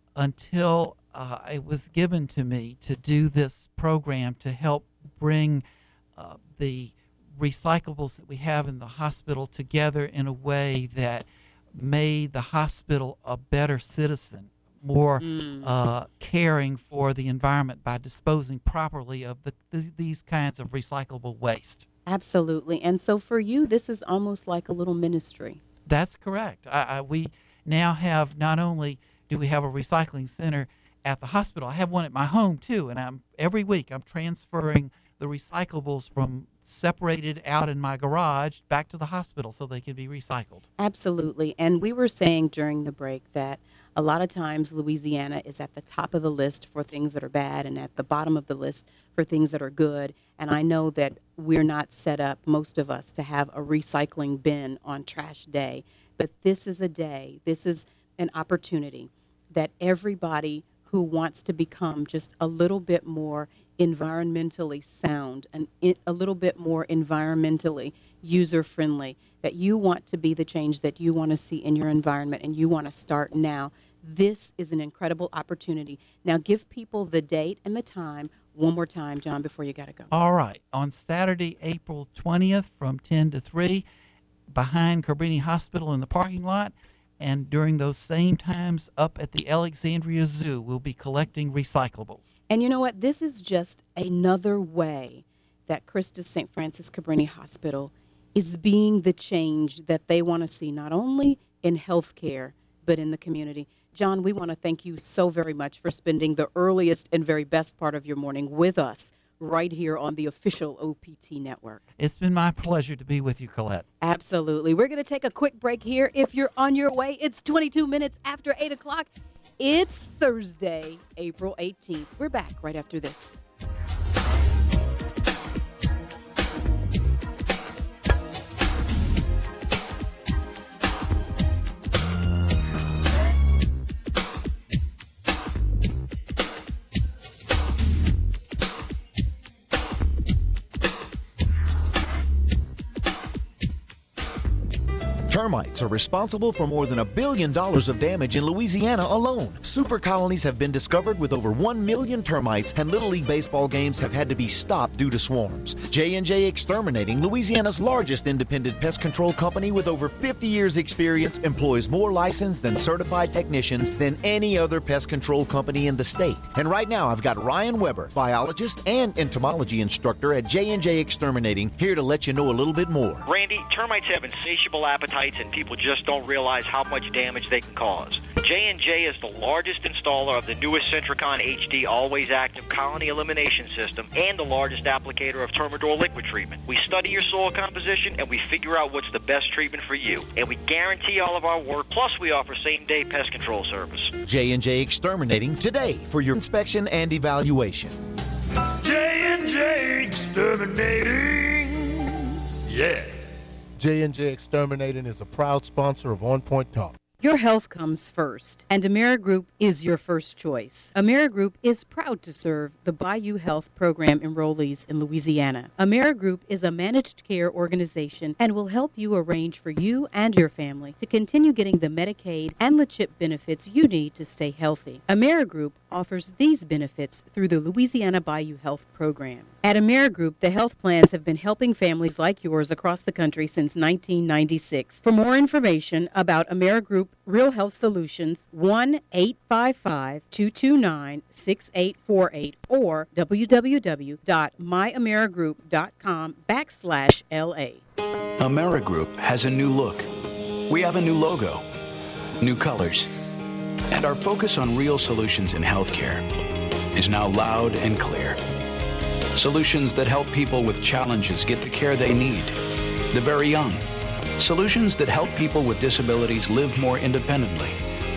until uh, it was given to me to do this program to help bring uh, the recyclables that we have in the hospital together in a way that made the hospital a better citizen, more mm. uh, caring for the environment by disposing properly of the, th- these kinds of recyclable waste. Absolutely. And so for you, this is almost like a little ministry. That's correct. I, I, we now have, not only do we have a recycling center at the hospital, I have one at my home too. And I'm every week I'm transferring the recyclables from separated out in my garage back to the hospital so they can be recycled. Absolutely. And we were saying during the break that a lot of times Louisiana is at the top of the list for things that are bad and at the bottom of the list for things that are good. And I know that we're not set up, most of us, to have a recycling bin on trash day. But this is a day, this is an opportunity that everybody who wants to become just a little bit more environmentally sound and a little bit more environmentally user-friendly, that you want to be the change that you want to see in your environment and you want to start now. This is an incredible opportunity. Now give people the date and the time one more time, John, before you got to go. All right. On Saturday, April twentieth from ten to three, behind Cabrini Hospital in the parking lot. And during those same times up at the Alexandria Zoo, we'll be collecting recyclables. And you know what? This is just another way that Christus Saint Francis Cabrini Hospital is being the change that they want to see, not only in healthcare, but in the community. John, we want to thank you so very much for spending the earliest and very best part of your morning with us right here on the official O P T network. It's been my pleasure to be with you, Colette. Absolutely. We're going to take a quick break here. If you're on your way, it's twenty-two minutes after eight o'clock. It's Thursday, April eighteenth. We're back right after this. termites are responsible for more than a billion dollars of damage in Louisiana alone. Super colonies have been discovered with over one million termites, and Little League baseball games have had to be stopped due to swarms. J and J Exterminating, Louisiana's largest independent pest control company with over fifty years experience, employs more licensed and certified technicians than any other pest control company in the state. And right now I've got Ryan Weber, biologist and entomology instructor at J and J Exterminating, here to let you know a little bit more. Randy, termites have insatiable appetites and people just don't realize how much damage they can cause. J and J is the largest installer of the newest Centricon H D Always Active Colony Elimination System and the largest applicator of Termador liquid treatment. We study your soil composition and we figure out what's the best treatment for you. And we guarantee all of our work, plus we offer same-day pest control service. J and J Exterminating today for your inspection and evaluation. J and J Exterminating. Yeah. J and J Exterminating is a proud sponsor of On Point Talk. Your health comes first, and AmeriGroup is your first choice. AmeriGroup is proud to serve the Bayou Health Program enrollees in Louisiana. AmeriGroup is a managed care organization and will help you arrange for you and your family to continue getting the Medicaid and the CHIP benefits you need to stay healthy. AmeriGroup offers these benefits through the Louisiana Bayou Health Program. At AmeriGroup, the health plans have been helping families like yours across the country since nineteen ninety-six. For more information about AmeriGroup Real Health Solutions, one eight five five, two two nine, six eight four eight or www.myamerigroup.com backslash LA. AmeriGroup has a new look. We have a new logo, new colors, and our focus on real solutions in healthcare is now loud and clear. Solutions that help people with challenges get the care they need. The very young. Solutions that help people with disabilities live more independently.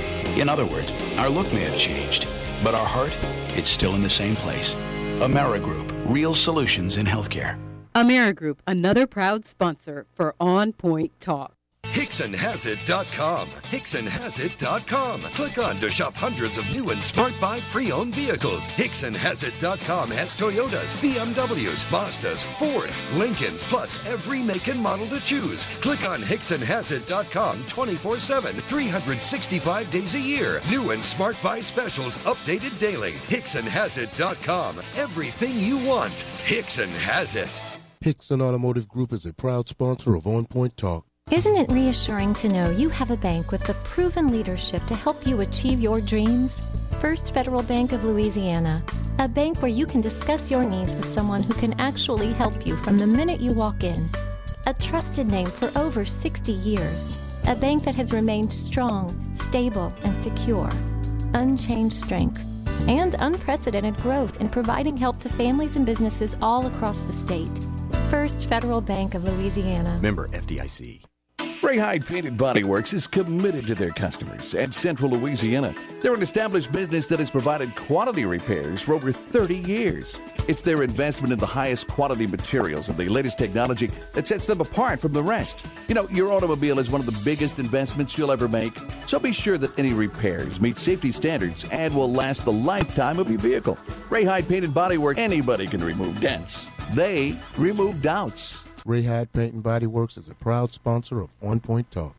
In other words, our look may have changed, but our heart, it's still in the same place. AmeriGroup, real solutions in healthcare. AmeriGroup, another proud sponsor for On Point Talk. Hickson Has It dot com. Hickson Has It dot com. Click on to shop hundreds of new and smart buy pre-owned vehicles. Hickson Has It dot com has Toyotas, B M Ws, Mazdas, Fords, Lincolns, plus every make and model to choose. Click on Hickson Has It dot com twenty-four seven, three hundred sixty-five days a year. New and smart buy specials updated daily. Hickson Has It dot com. Everything you want. Hickson has it. Hickson Automotive Group is a proud sponsor of On Point Talk. Isn't it reassuring to know you have a bank with the proven leadership to help you achieve your dreams? First Federal Bank of Louisiana, a bank where you can discuss your needs with someone who can actually help you from the minute you walk in. A trusted name for over sixty years, a bank that has remained strong, stable, and secure. Unchanged strength and unprecedented growth in providing help to families and businesses all across the state. First Federal Bank of Louisiana. Member F D I C. Ray Hyde Painted Body Works is committed to their customers at Central Louisiana. They're an established business that has provided quality repairs for over thirty years. It's their investment in the highest quality materials and the latest technology that sets them apart from the rest. You know, your automobile is one of the biggest investments you'll ever make, so be sure that any repairs meet safety standards and will last the lifetime of your vehicle. Ray Hyde Painted Body Works, anybody can remove dents. They remove doubts. Ray Hyde Paint and Body Works is a proud sponsor of On Point Talk.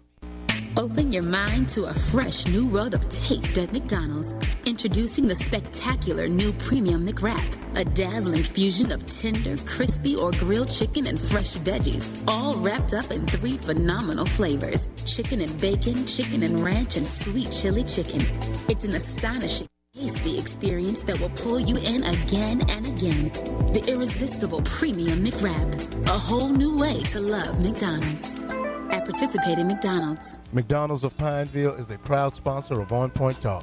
Open your mind to a fresh new world of taste at McDonald's. Introducing the spectacular new Premium McWrap, a dazzling fusion of tender, crispy, or grilled chicken and fresh veggies, all wrapped up in three phenomenal flavors: chicken and bacon, chicken and ranch, and sweet chili chicken. It's an astonishing, tasty experience that will pull you in again and again. The irresistible Premium McWrap, a whole new way to love McDonald's. At participating McDonald's. McDonald's of Pineville is a proud sponsor of On Point Talk.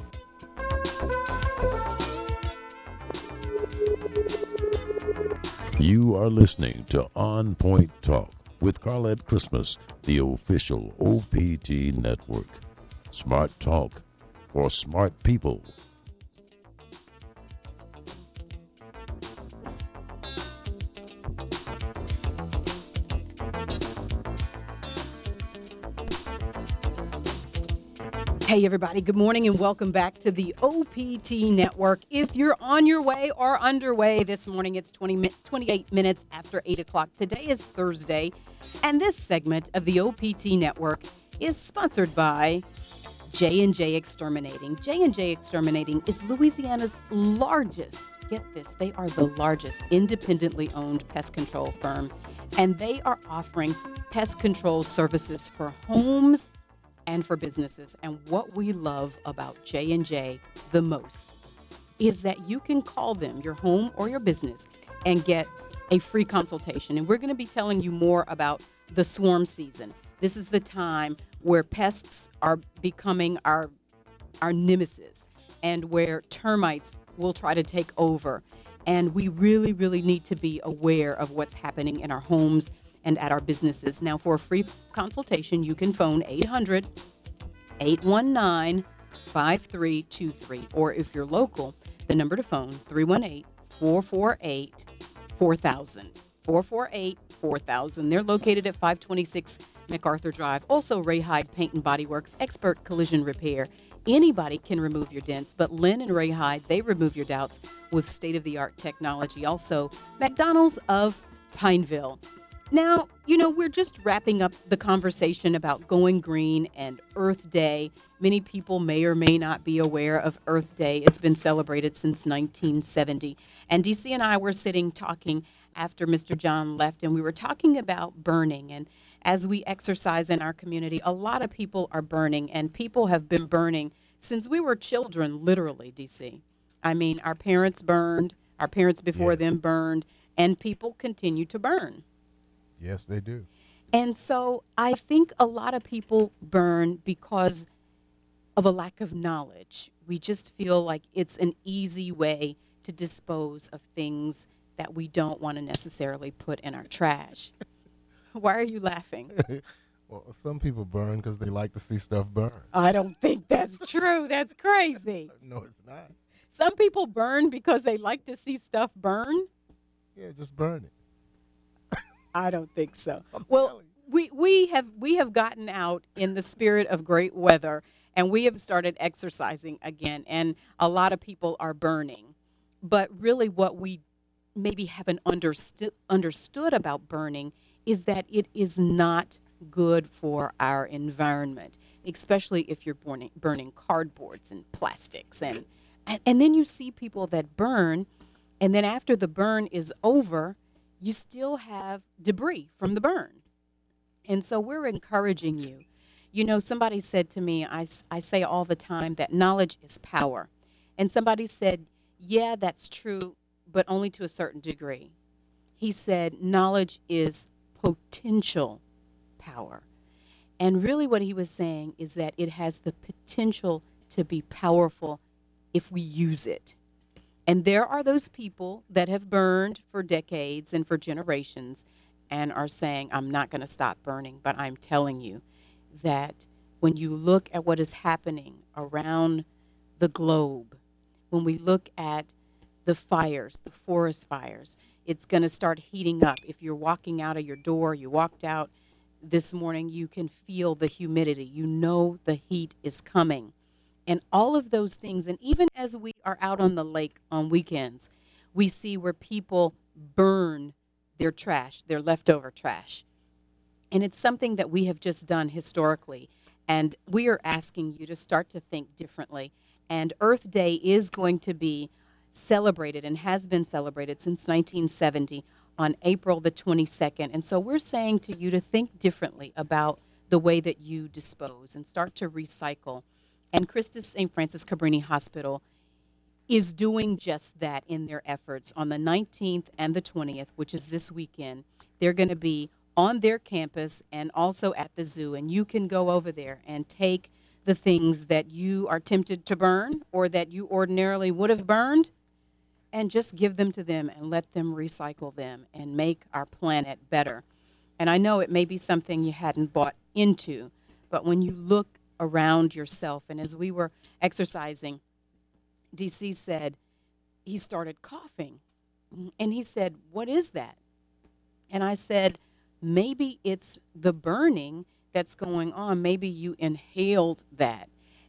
You are listening to On Point Talk with Carlette Christmas, the official O P T network. Smart talk for smart people. Hey, everybody. Good morning and welcome back to the O P T Network. If you're on your way or underway this morning, it's twenty, twenty-eight minutes after eight o'clock. Today is Thursday, and this segment of the O P T Network is sponsored by J and J Exterminating. J and J Exterminating is Louisiana's largest, get this, they are the largest independently owned pest control firm, and they are offering pest control services for homes and for businesses. And what we love about J and J the most is that you can call them, your home or your business, and get a free consultation. And we're going to be telling you more about the swarm season. This is the time where pests are becoming our our nemesis and where termites will try to take over. And we really, really need to be aware of what's happening in our homes and at our businesses. Now, for a free consultation, you can phone eight hundred, eight one nine, five three two three. Or if you're local, the number to phone, three one eight, four four eight, four thousand. four four eight, four thousand. They're located at five twenty-six MacArthur Drive. Also, Ray Hyde Paint and Body Works, expert collision repair. Anybody can remove your dents, but Lynn and Ray Hyde, they remove your doubts with state-of-the-art technology. Also, McDonald's of Pineville. Now, you know, we're just wrapping up the conversation about going green and Earth Day. Many people may or may not be aware of Earth Day. It's been celebrated since nineteen seventy. And D C and I were sitting talking after Mister John left, and we were talking about burning. And as we exercise in our community, a lot of people are burning, and people have been burning since we were children, literally, D C. I mean, our parents burned, our parents before Yes. them burned, and people continue to burn. Yes, they do. And so I think a lot of people burn because of a lack of knowledge. We just feel like it's an easy way to dispose of things that we don't want to necessarily put in our trash. Why are you laughing? Well, some people burn because they like to see stuff burn. I don't think that's true. That's crazy. No, it's not. Some people burn because they like to see stuff burn. Yeah, just burn it. I don't think so. Well, we we have we have gotten out in the spirit of great weather, and we have started exercising again, and a lot of people are burning. But really what we maybe haven't understood understood about burning is that it is not good for our environment, especially if you're burning, burning cardboards and plastics. And, and, and then you see people that burn, and then after the burn is over, you still have debris from the burn. And so we're encouraging you. You know, somebody said to me, I, I say all the time that knowledge is power. And somebody said, yeah, that's true, but only to a certain degree. He said, knowledge is potential power. And really what he was saying is that it has the potential to be powerful if we use it. And there are those people that have burned for decades and for generations and are saying, I'm not going to stop burning. But I'm telling you that when you look at what is happening around the globe, when we look at the fires, the forest fires, it's going to start heating up. If you're walking out of your door, you walked out this morning, you can feel the humidity. You know the heat is coming. And all of those things, and even as we are out on the lake on weekends, we see where people burn their trash, their leftover trash. And it's something that we have just done historically. And we are asking you to start to think differently. And Earth Day is going to be celebrated and has been celebrated since nineteen seventy on April the twenty-second. And so we're saying to you to think differently about the way that you dispose and start to recycle. And Christus Saint Francis Cabrini Hospital is doing just that in their efforts. On the nineteenth and the twentieth, which is this weekend, they're going to be on their campus and also at the zoo. And you can go over there and take the things that you are tempted to burn or that you ordinarily would have burned and just give them to them and let them recycle them and make our planet better. And I know it may be something you hadn't bought into, but when you look around yourself, and as we were exercising, D C said he started coughing. And he said, what is that? And I said, maybe it's the burning that's going on. Maybe you inhaled that.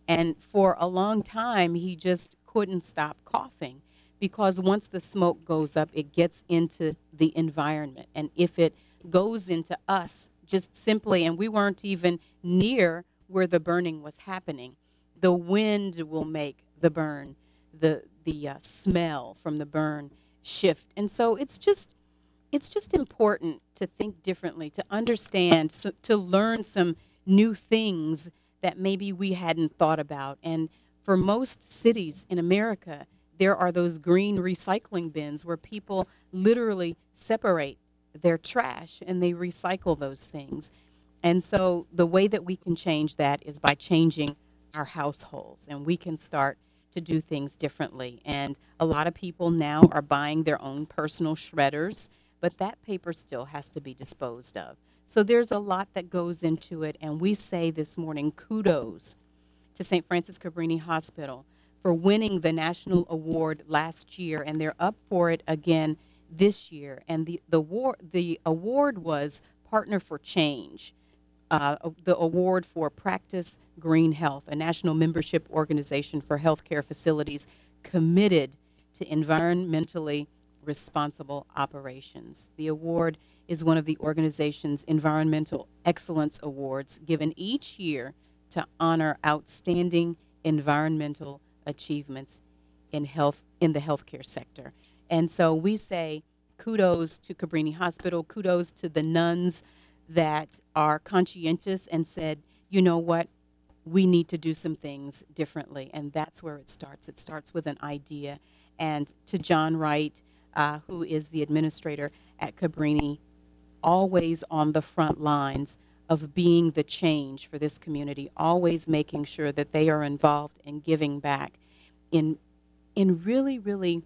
And for a long time, he just couldn't stop coughing, because once the smoke goes up, it gets into the environment. And if it goes into us just simply, and we weren't even near where the burning was happening, the wind will make the burn, the the uh, smell from the burn shift. And so it's just it's just important to think differently, to understand, so, to learn some new things that maybe we hadn't thought about. And for most cities in America, there are those green recycling bins where people literally separate their trash and they recycle those things. And so the way that we can change that is by changing our households, and we can start to do things differently. And a lot of people now are buying their own personal shredders, but that paper still has to be disposed of. So there's a lot that goes into it, and we say this morning kudos to Saint Francis Cabrini Hospital for winning the national award last year, and they're up for it again this year. And the the, war, the award was Partner for Change, uh, the award for Practice Green Health, a national membership organization for healthcare facilities committed to environmentally responsible operations. The award is one of the organization's Environmental Excellence Awards, given each year to honor outstanding environmental achievements in health in the healthcare sector. And so we say kudos to Cabrini Hospital, kudos to the nuns that are conscientious and said, you know what, we need to do some things differently. And that's where it starts. It starts with an idea. And to John Wright, uh, who is the administrator at Cabrini, always on the front lines of being the change for this community, always making sure that they are involved in giving back, in in really, really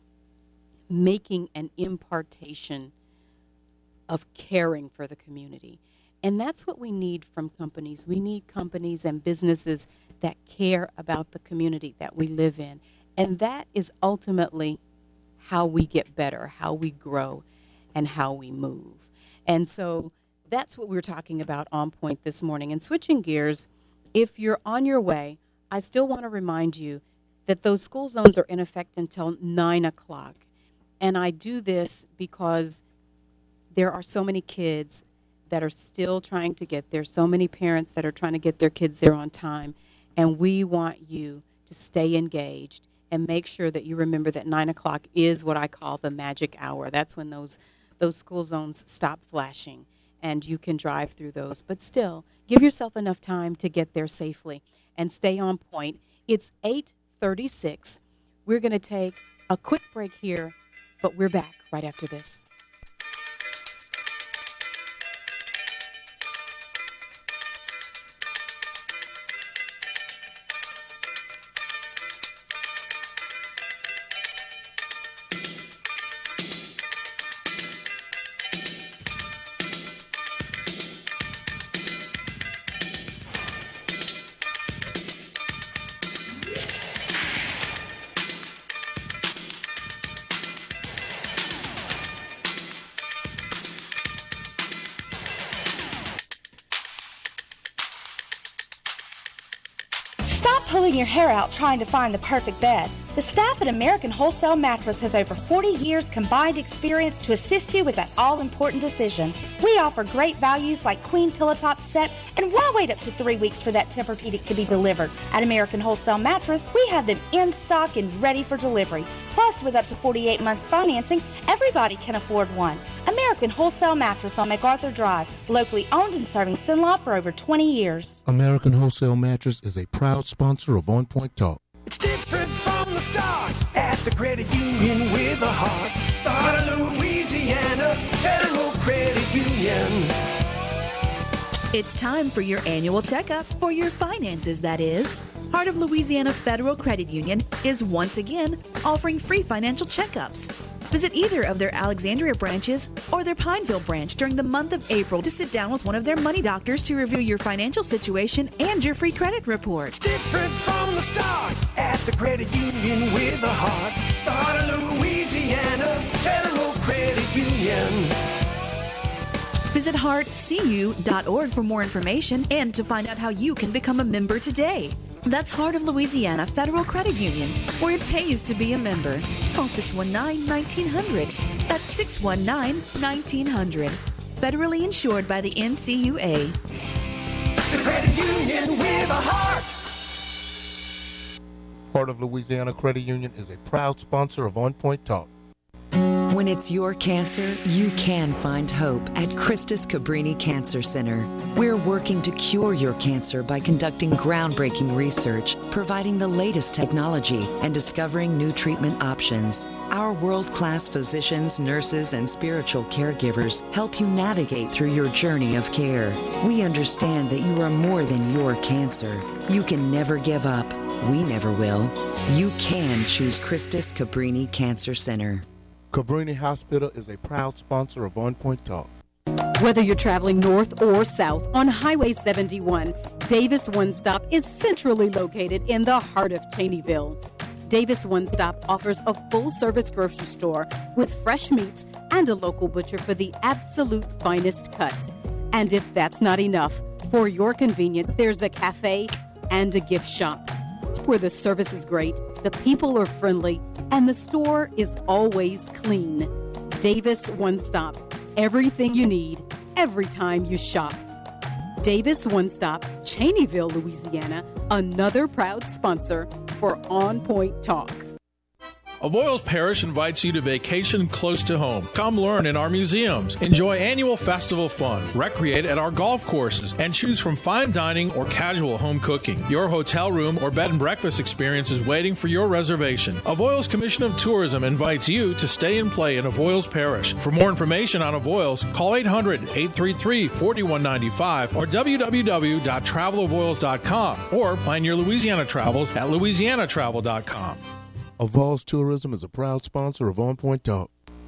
making an impartation of caring for the community. And that's what we need from companies. We need companies and businesses that care about the community that we live in. And that is ultimately how we get better, how we grow, and how we move. And so that's what we're talking about on Point this morning. And switching gears, if you're on your way, I still want to remind you that those school zones are in effect until nine o'clock. And I do this because there are so many kids that are still trying to get there, so many parents that are trying to get their kids there on time. And we want you to stay engaged and make sure that you remember that nine o'clock is what I call the magic hour. That's when those those school zones stop flashing and you can drive through those. But still, give yourself enough time to get there safely and stay on point. It's eight thirty-six. We're going to take a quick break here, but we're back right after this. Pulling your hair out trying to find the perfect bed. The staff at American Wholesale Mattress has over forty years combined experience to assist you with that all-important decision. We offer great values like queen pillow top sets, and why wait up to three weeks for that Tempur-Pedic to be delivered? At American Wholesale Mattress, we have them in stock and ready for delivery. Plus, with up to forty-eight months financing, everybody can afford one. American Wholesale Mattress on MacArthur Drive, locally owned and serving Cenla for over twenty years. American Wholesale Mattress is a proud sponsor of On Point Talk. It's different from the start at the credit union with a heart. The heart of Louisiana Federal Credit Union. It's time for your annual checkup for your finances, that is. Heart of Louisiana Federal Credit Union is once again offering free financial checkups. Visit either of their Alexandria branches or their Pineville branch during the month of April to sit down with one of their money doctors to review your financial situation and your free credit report. It's different from the start at the credit union with a heart. The heart of Louisiana Federal Credit Union. Visit heart c u dot org for more information and to find out how you can become a member today. That's Heart of Louisiana Federal Credit Union, where it pays to be a member. Call six one nine, nineteen hundred. That's six one nine, nineteen hundred. Federally insured by the N C U A. The credit union with a heart. Heart of Louisiana Credit Union is a proud sponsor of On Point Talk. When it's your cancer, you can find hope at Christus Cabrini Cancer Center. We're working to cure your cancer by conducting groundbreaking research, providing the latest technology, and discovering new treatment options. Our world-class physicians, nurses, and spiritual caregivers help you navigate through your journey of care. We understand that you are more than your cancer. You can never give up. We never will. You can choose Christus Cabrini Cancer Center. Cabrini Hospital is a proud sponsor of On Point Talk. Whether you're traveling north or south on Highway seventy-one, Davis One Stop is centrally located in the heart of Cheneyville. Davis One Stop offers a full-service grocery store with fresh meats and a local butcher for the absolute finest cuts. And if that's not enough, for your convenience, there's a cafe and a gift shop where the service is great, the people are friendly, and the store is always clean. Davis One Stop. Everything you need, every time you shop. Davis One Stop, Cheneyville, Louisiana, another proud sponsor for On Point Talk. Avoyelles Parish invites you to vacation close to home. Come learn in our museums, enjoy annual festival fun, recreate at our golf courses, and choose from fine dining or casual home cooking. Your hotel room or bed and breakfast experience is waiting for your reservation. Avoyelles Commission of Tourism invites you to stay and play in Avoyelles Parish. For more information on Avoyelles, call eight hundred, eight three three, four one nine five or w w w dot travel avoyelles dot com or plan your Louisiana travels at louisiana travel dot com. Avoyelles Tourism is a proud sponsor of On Point Talk.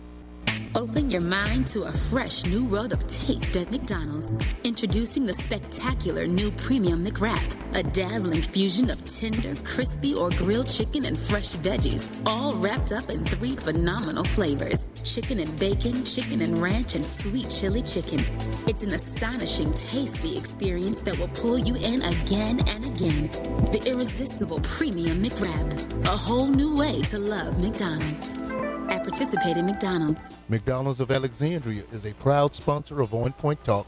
Open your mind to a fresh new world of taste at McDonald's. Introducing the spectacular new Premium McWrap, a dazzling fusion of tender, crispy, or grilled chicken and fresh veggies, all wrapped up in three phenomenal flavors: chicken and bacon, chicken and ranch, and sweet chili chicken. It's an astonishing, tasty experience that will pull you in again and again. The irresistible Premium McWrap, a whole new way to love McDonald's. At participating McDonald's. McDonald's of Alexandria is a proud sponsor of On Point Talk.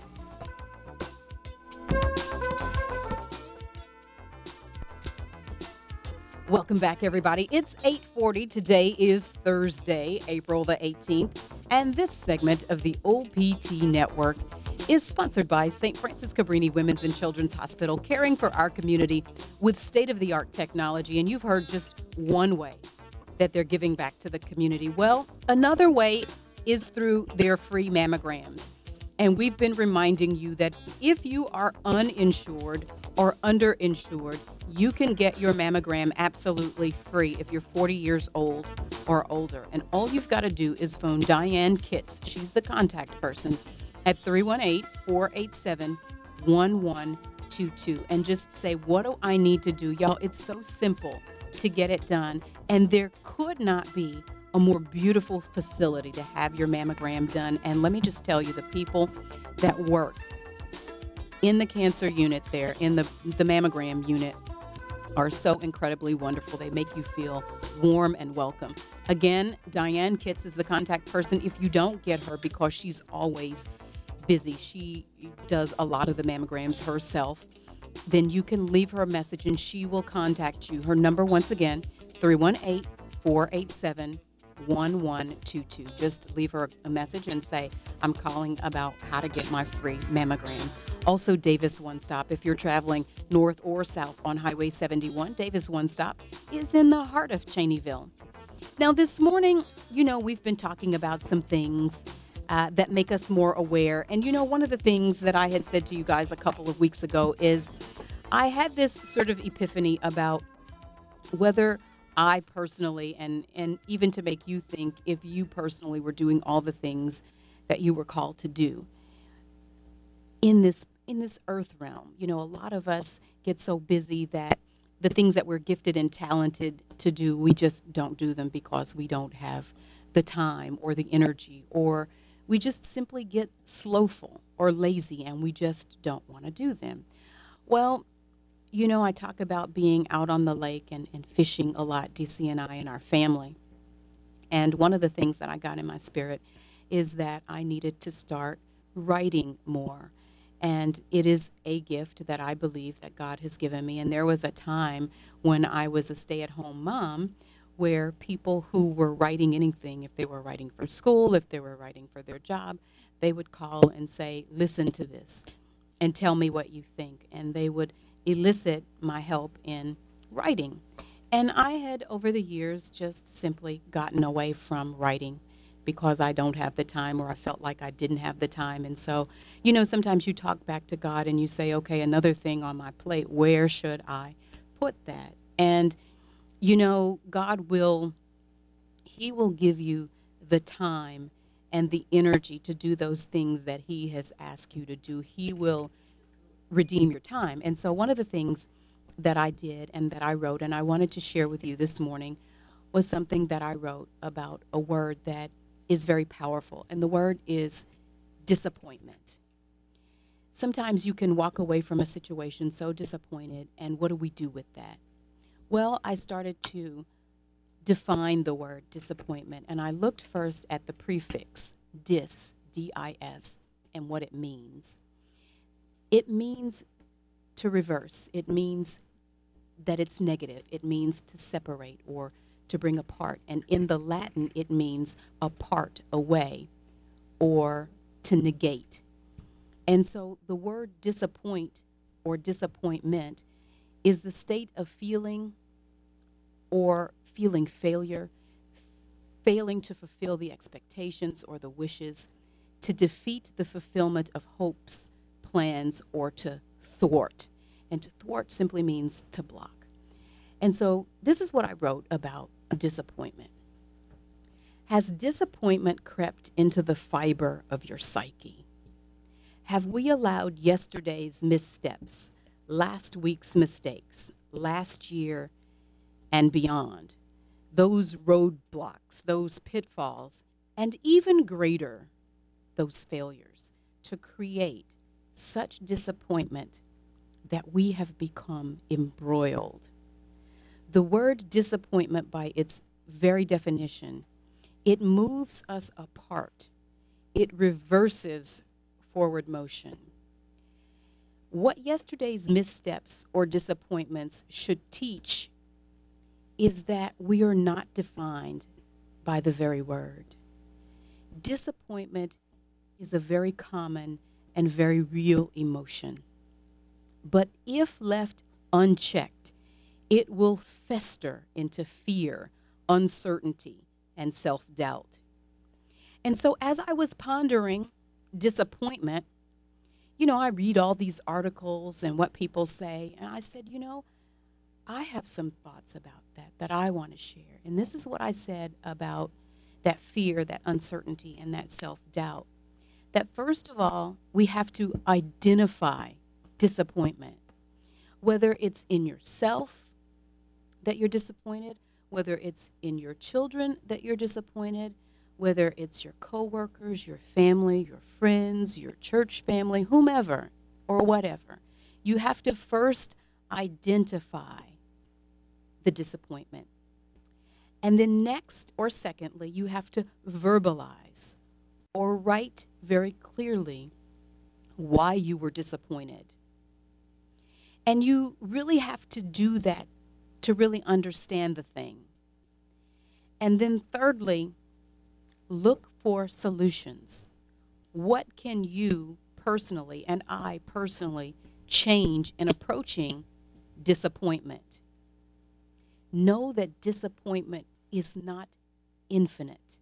Welcome back, everybody. It's eight forty. Today is Thursday, April the eighteenth, and this segment of the O P T Network is sponsored by Saint Francis Cabrini Women's and Children's Hospital, caring for our community with state-of-the-art technology. And you've heard just one way that they're giving back to the community. Well, another way is through their free mammograms. And we've been reminding you that if you are uninsured or underinsured, you can get your mammogram absolutely free if you're forty years old or older. And all you've got to do is phone Diane Kitts. She's the contact person at three one eight, four eight seven, one one two two. And just say, what do I need to do? Y'all, it's so simple to get it done. And there could not be a more beautiful facility to have your mammogram done. And let me just tell you, the people that work in the cancer unit there, in the, the mammogram unit, are so incredibly wonderful. They make you feel warm and welcome. Again, Diane Kitts is the contact person. If you don't get her, because she's always busy, she does a lot of the mammograms herself, then you can leave her a message and she will contact you. Her number, once again, three one eight, four eight seven, one one two two. Just leave her a message and say, I'm calling about how to get my free mammogram. Also, Davis One Stop. If you're traveling north or south on Highway seventy-one, Davis One Stop is in the heart of Cheneyville. Now, this morning, you know, we've been talking about some things uh, that make us more aware. And, you know, one of the things that I had said to you guys a couple of weeks ago is I had this sort of epiphany about whether I personally, and, and even to make you think if you personally were doing all the things that you were called to do in this in this earth realm. You know, a lot of us get so busy that the things that we're gifted and talented to do, we just don't do them because we don't have the time or the energy, or we just simply get slowful or lazy and we just don't want to do them. Well, you know, I talk about being out on the lake and, and fishing a lot, D C and I and our family. And one of the things that I got in my spirit is that I needed to start writing more. And it is a gift that I believe that God has given me. And there was a time when I was a stay-at-home mom where people who were writing anything, if they were writing for school, if they were writing for their job, they would call and say, listen to this and tell me what you think. And they would elicit my help in writing. And I had, over the years, just simply gotten away from writing because I don't have the time, or I felt like I didn't have the time. And so, you know, sometimes you talk back to God and you say, okay, another thing on my plate, where should I put that? And, you know, God will, he will give you the time and the energy to do those things that he has asked you to do. He will redeem your time. And so one of the things that I did and that I wrote and I wanted to share with you this morning was something that I wrote about a word that is very powerful, and the word is disappointment. Sometimes you can walk away from a situation so disappointed, and what do we do with that? Well, I started to define the word disappointment, and I looked first at the prefix dis, D I S, and what it means. It means to reverse. It means that it's negative. It means to separate or to bring apart. And in the Latin, it means apart, away, or to negate. And so the word disappoint or disappointment is the state of feeling or feeling failure, failing to fulfill the expectations or the wishes, to defeat the fulfillment of hopes, plans, or to thwart. And to thwart simply means to block. And so this is what I wrote about disappointment. Has disappointment crept into the fiber of your psyche? Have we allowed yesterday's missteps, last week's mistakes, last year and beyond, those roadblocks, those pitfalls, and even greater, those failures, to create such disappointment that we have become embroiled? The word disappointment, by its very definition, it moves us apart. It reverses forward motion. What yesterday's missteps or disappointments should teach is that we are not defined by the very word. Disappointment is a very common and very real emotion. But if left unchecked, it will fester into fear, uncertainty, and self-doubt. And so as I was pondering disappointment, you know, I read all these articles and what people say, and I said, you know, I have some thoughts about that that I want to share. And this is what I said about that fear, that uncertainty, and that self-doubt. That first of all, we have to identify disappointment, whether it's in yourself that you're disappointed, whether it's in your children that you're disappointed, whether it's your coworkers, your family, your friends, your church family, whomever or whatever. You have to first identify the disappointment. And then next or secondly, you have to verbalize or write very clearly why you were disappointed. And you really have to do that to really understand the thing. And then thirdly, look for solutions. What can you personally and I personally change in approaching disappointment? Know that disappointment is not infinite.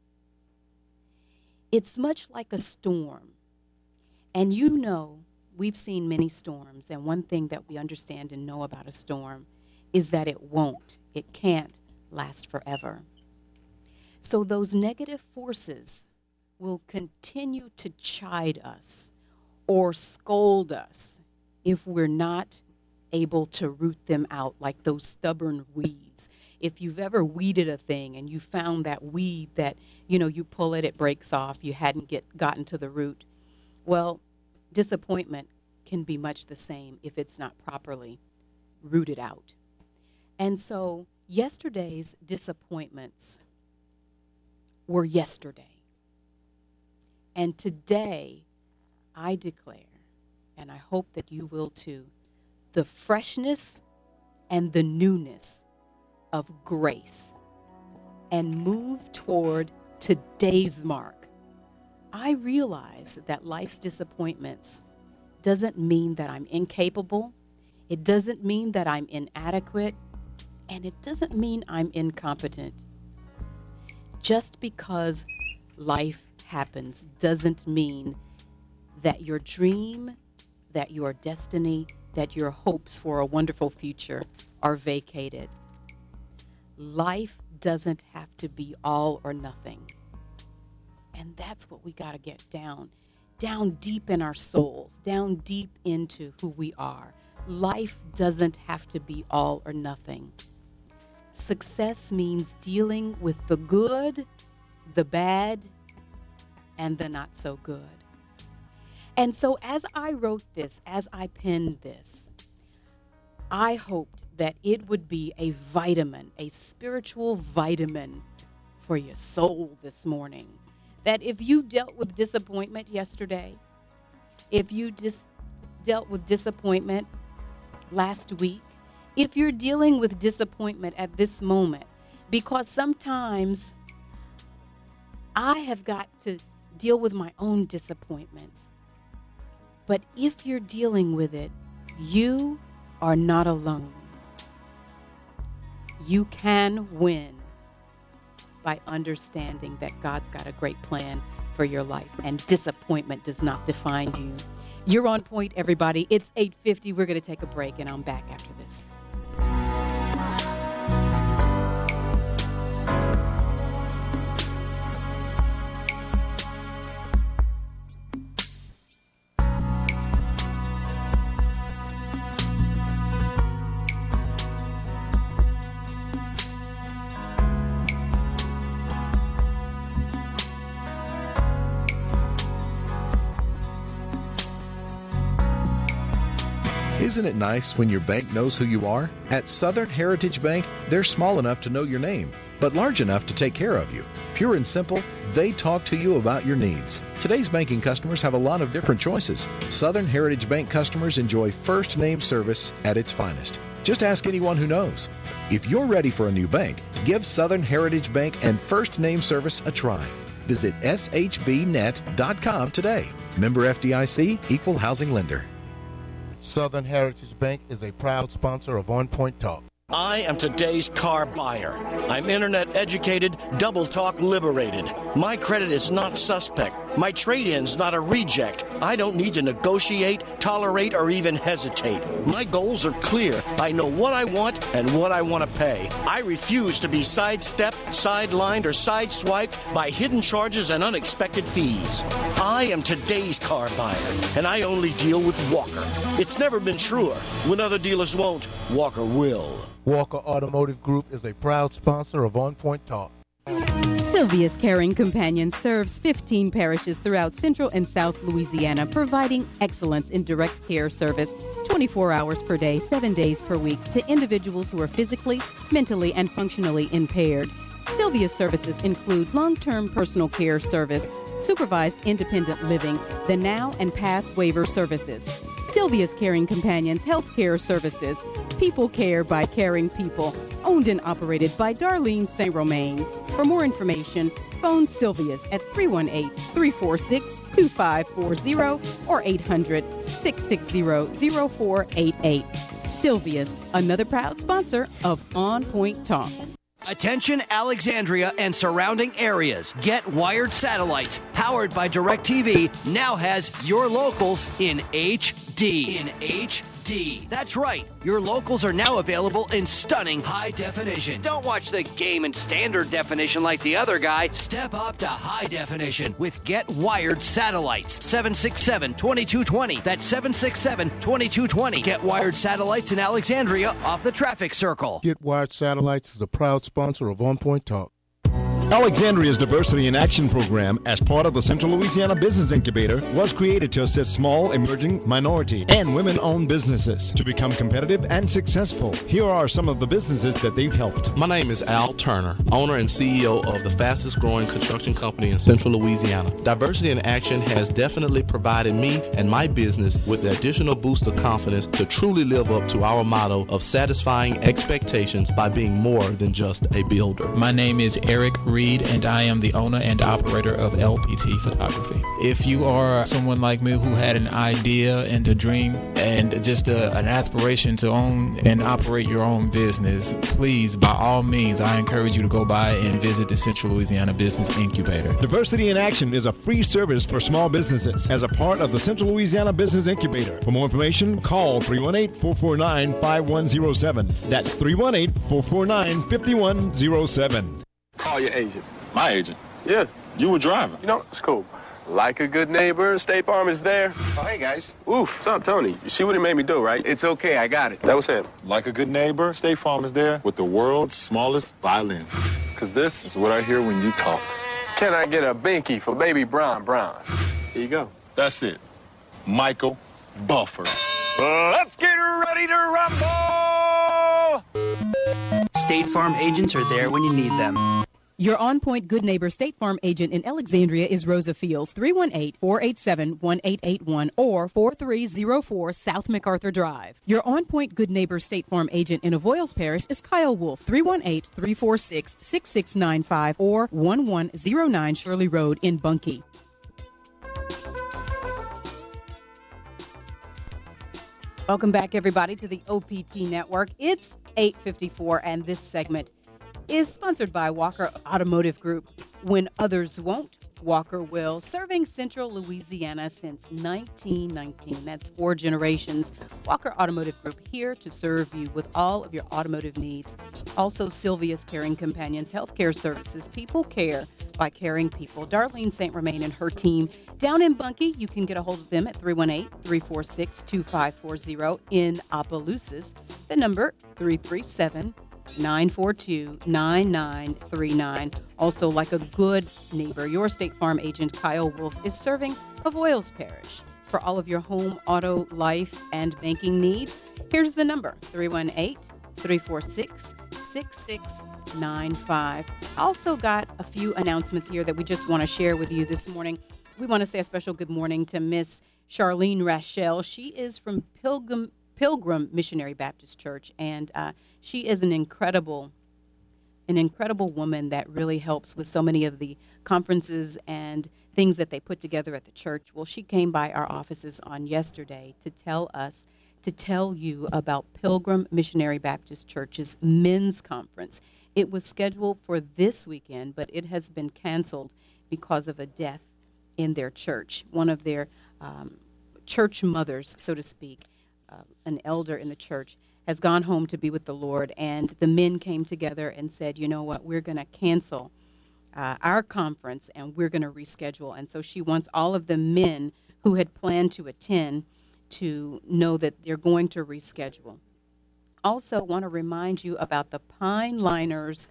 It's much like a storm. And you know, we've seen many storms, and one thing that we understand and know about a storm is that it won't, it can't last forever. So those negative forces will continue to chide us or scold us if we're not able to root them out, like those stubborn weeds. If you've ever weeded a thing and you found that weed that, you know, you pull it, it breaks off, you hadn't get gotten to the root. Well, disappointment can be much the same if it's not properly rooted out. And so yesterday's disappointments were yesterday. And today, I declare, and I hope that you will too, the freshness and the newness of grace, and move toward today's mark. I realize that life's disappointments doesn't mean that I'm incapable. It doesn't mean that I'm inadequate. And it doesn't mean I'm incompetent. Just because life happens doesn't mean that your dream, that your destiny, that your hopes for a wonderful future are vacated. Life doesn't have to be all or nothing. And that's what we got to get down, down deep in our souls, down deep into who we are. Life doesn't have to be all or nothing. Success means dealing with the good, the bad, and the not so good. And so as I wrote this, as I penned this, I hoped that it would be a vitamin, a spiritual vitamin for your soul this morning. That if you dealt with disappointment yesterday, if you just dealt with disappointment last week, if you're dealing with disappointment at this moment, because sometimes I have got to deal with my own disappointments. But if you're dealing with it, you are not alone. You can win by understanding that God's got a great plan for your life, and disappointment does not define you. You're on point, everybody. It's eight fifty. We're going to take a break, and I'm back after this. Isn't it nice when your bank knows who you are? At Southern Heritage Bank, they're small enough to know your name, but large enough to take care of you. Pure and simple, they talk to you about your needs. Today's banking customers have a lot of different choices. Southern Heritage Bank customers enjoy first name service at its finest. Just ask anyone who knows. If you're ready for a new bank, give Southern Heritage Bank and first name service a try. Visit S H B net dot com today. Member F D I C, Equal Housing Lender. Southern Heritage Bank is a proud sponsor of On Point Talk. I am today's car buyer. I'm internet educated, double talk liberated. My credit is not suspect. My trade-in's not a reject. I don't need to negotiate, tolerate, or even hesitate. My goals are clear. I know what I want and what I want to pay. I refuse to be sidestepped, sidelined, or sideswiped by hidden charges and unexpected fees. I am today's car buyer, and I only deal with Walker. It's never been truer. When other dealers won't, Walker will. Walker Automotive Group is a proud sponsor of On Point Talk. Sylvia's Caring Companion serves fifteen parishes throughout Central and South Louisiana, providing excellence in direct care service twenty-four hours per day, seven days per week to individuals who are physically, mentally, and functionally impaired. Sylvia's services include long-term personal care service, supervised independent living, the now and past waiver services. Sylvia's Caring Companions Healthcare Services, people care by caring people, owned and operated by Darlene Saint Romain. For more information, phone Sylvia's at three one eight, three four six, two five four zero or eight hundred, six six zero, zero four eight eight. Sylvia's, another proud sponsor of On Point Talk. Attention Alexandria and surrounding areas. Get Wired Satellites, powered by DirecTV, now has your locals in H D. In H D. That's right. Your locals are now available in stunning high definition. Don't watch the game in standard definition like the other guy. Step up to high definition with Get Wired Satellites. seven six seven, two two two zero. That's seven six seven, two two two zero. Get Wired Satellites in Alexandria off the traffic circle. Get Wired Satellites is a proud sponsor of On Point Talk. Alexandria's Diversity in Action program, as part of the Central Louisiana Business Incubator, was created to assist small, emerging, minority, and women-owned businesses to become competitive and successful. Here are some of the businesses that they've helped. My name is Al Turner, owner and C E O of the fastest growing construction company in Central Louisiana. Diversity in Action has definitely provided me and my business with the additional boost of confidence to truly live up to our motto of satisfying expectations by being more than just a builder. My name is Eric Reed, and I am the owner and operator of L P T Photography. If you are someone like me who had an idea and a dream and just a, an aspiration to own and operate your own business, please, by all means, I encourage you to go by and visit the Central Louisiana Business Incubator. Diversity in Action is a free service for small businesses as a part of the Central Louisiana Business Incubator. For more information, call three one eight, four four nine, five one zero seven. That's three one eight, four four nine, five one zero seven. Call your agent. My agent? Yeah. You were driving. You know, it's cool. Like a good neighbor, State Farm is there. Oh, hey, guys. Oof, what's up, Tony? You see what he made me do, right? It's okay, I got it. That was him. Like a good neighbor, State Farm is there with the world's smallest violin. Because this is what I hear when you talk. Can I get a binky for baby Brown Brown? Here you go. That's it. Michael Buffer. Let's get ready to rumble! State Farm agents are there when you need them. Your on-point Good Neighbor State Farm agent in Alexandria is Rosa Fields, three one eight, four eight seven, one eight eight one or four three zero four South MacArthur Drive. Your on-point Good Neighbor State Farm agent in Avoyles Parish is Kyle Wolf, three one eight, three four six, six six nine five or one one zero nine Shirley Road in Bunkie. Welcome back, everybody, to the O P T Network. It's eight fifty-four, and this segment is sponsored by Walker Automotive Group. When others won't, Walker will. Serving Central Louisiana since nineteen nineteen. That's four generations. Walker Automotive Group, here to serve you with all of your automotive needs. Also, Sylvia's Caring Companions Healthcare Services. People care by caring people. Darlene Saint Romain and her team down in Bunkie. You can get a hold of them at three one eight, three four six, two five four zero. In Opelousas, the number three three seven, nine four two, nine nine three nine. Also, like a good neighbor, your State Farm agent, Kyle Wolf, is serving Avoyles Parish. For all of your home, auto, life, and banking needs, here's the number, three one eight, three four six, six six nine five. I also got a few announcements here that we just want to share with you this morning. We want to say a special good morning to Miss Charlene Rachel. She is from Pilgrim Pilgrim Missionary Baptist Church, and uh, she is an incredible, an incredible woman that really helps with so many of the conferences and things that they put together at the church. Well, she came by our offices on yesterday to tell us, to tell you about Pilgrim Missionary Baptist Church's men's conference. It was scheduled for this weekend, but it has been canceled because of a death in their church. One of their um, church mothers, so to speak, Uh, an elder in the church, has gone home to be with the Lord, and the men came together and said, you know what, we're going to cancel uh, our conference and we're going to reschedule. And so she wants all of the men who had planned to attend to know that they're going to reschedule. Also want to remind you about the Pine Liners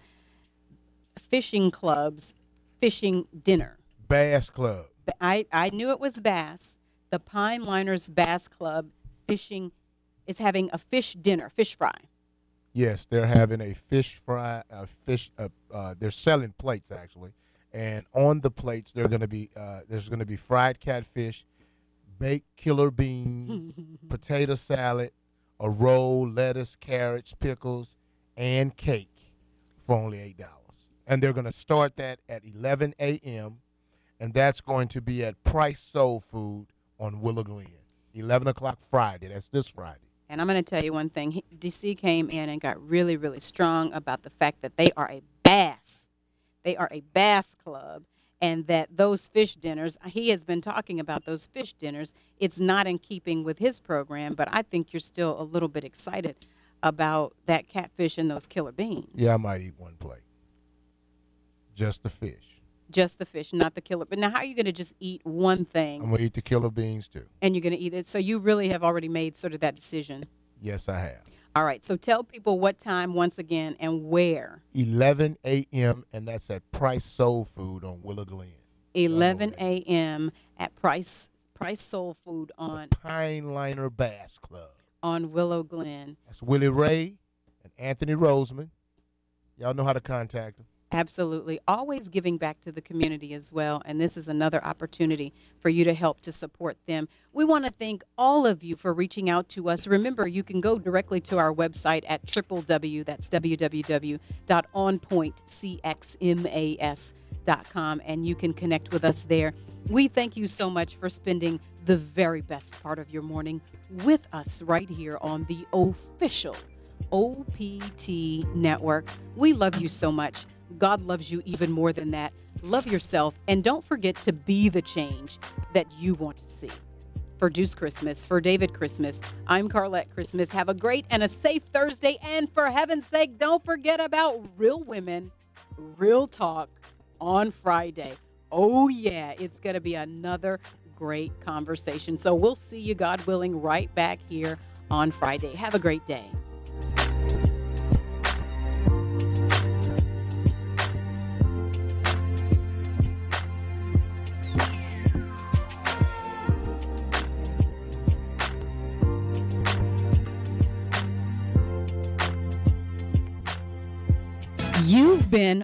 Fishing Club's fishing dinner. Bass Club. I, I knew it was bass. The Pine Liners Bass Club Fishing is having a fish dinner, fish fry. Yes, they're having a fish fry, a fish. Uh, uh, they're selling plates actually, and on the plates they're going to be uh, there's going to be fried catfish, baked killer beans, potato salad, a roll, lettuce, carrots, pickles, and cake for only eight dollars. And they're going to start that at eleven a.m. and that's going to be at Price Soul Food on Willow Glen. eleven o'clock Friday. That's this Friday. And I'm going to tell you one thing. He, D C came in and got really, really strong about the fact that they are a bass. They are a bass club, and that those fish dinners, he has been talking about those fish dinners. It's not in keeping with his program, but I think you're still a little bit excited about that catfish and those killer beans. Yeah, I might eat one plate. Just the fish. Just the fish, not the killer. But now how are you going to just eat one thing? I'm going to eat the killer beans, too. And you're going to eat it. So you really have already made sort of that decision. Yes, I have. All right, so tell people what time once again and where. eleven a.m. and that's at Price Soul Food on Willow Glen. eleven a.m. at Price Price Soul Food on the Pine Liner Bass Club on Willow Glen. That's Willie Ray and Anthony Roseman. Y'all know how to contact them. Absolutely. Always giving back to the community as well. And this is another opportunity for you to help to support them. We want to thank all of you for reaching out to us. Remember, you can go directly to our website at w w w, that's w w w dot on point c x m a s dot com, and you can connect with us there. We thank you so much for spending the very best part of your morning with us right here on the official O P T Network. We love you so much. God loves you even more than that. Love yourself, and don't forget to be the change that you want to see. For Deuce Christmas, for David Christmas, I'm Carlette Christmas. Have a great and a safe Thursday, and for heaven's sake, don't forget about Real Women, Real Talk on Friday. Oh yeah, it's going to be another great conversation. So we'll see you, God willing, right back here on Friday. Have a great day. You've been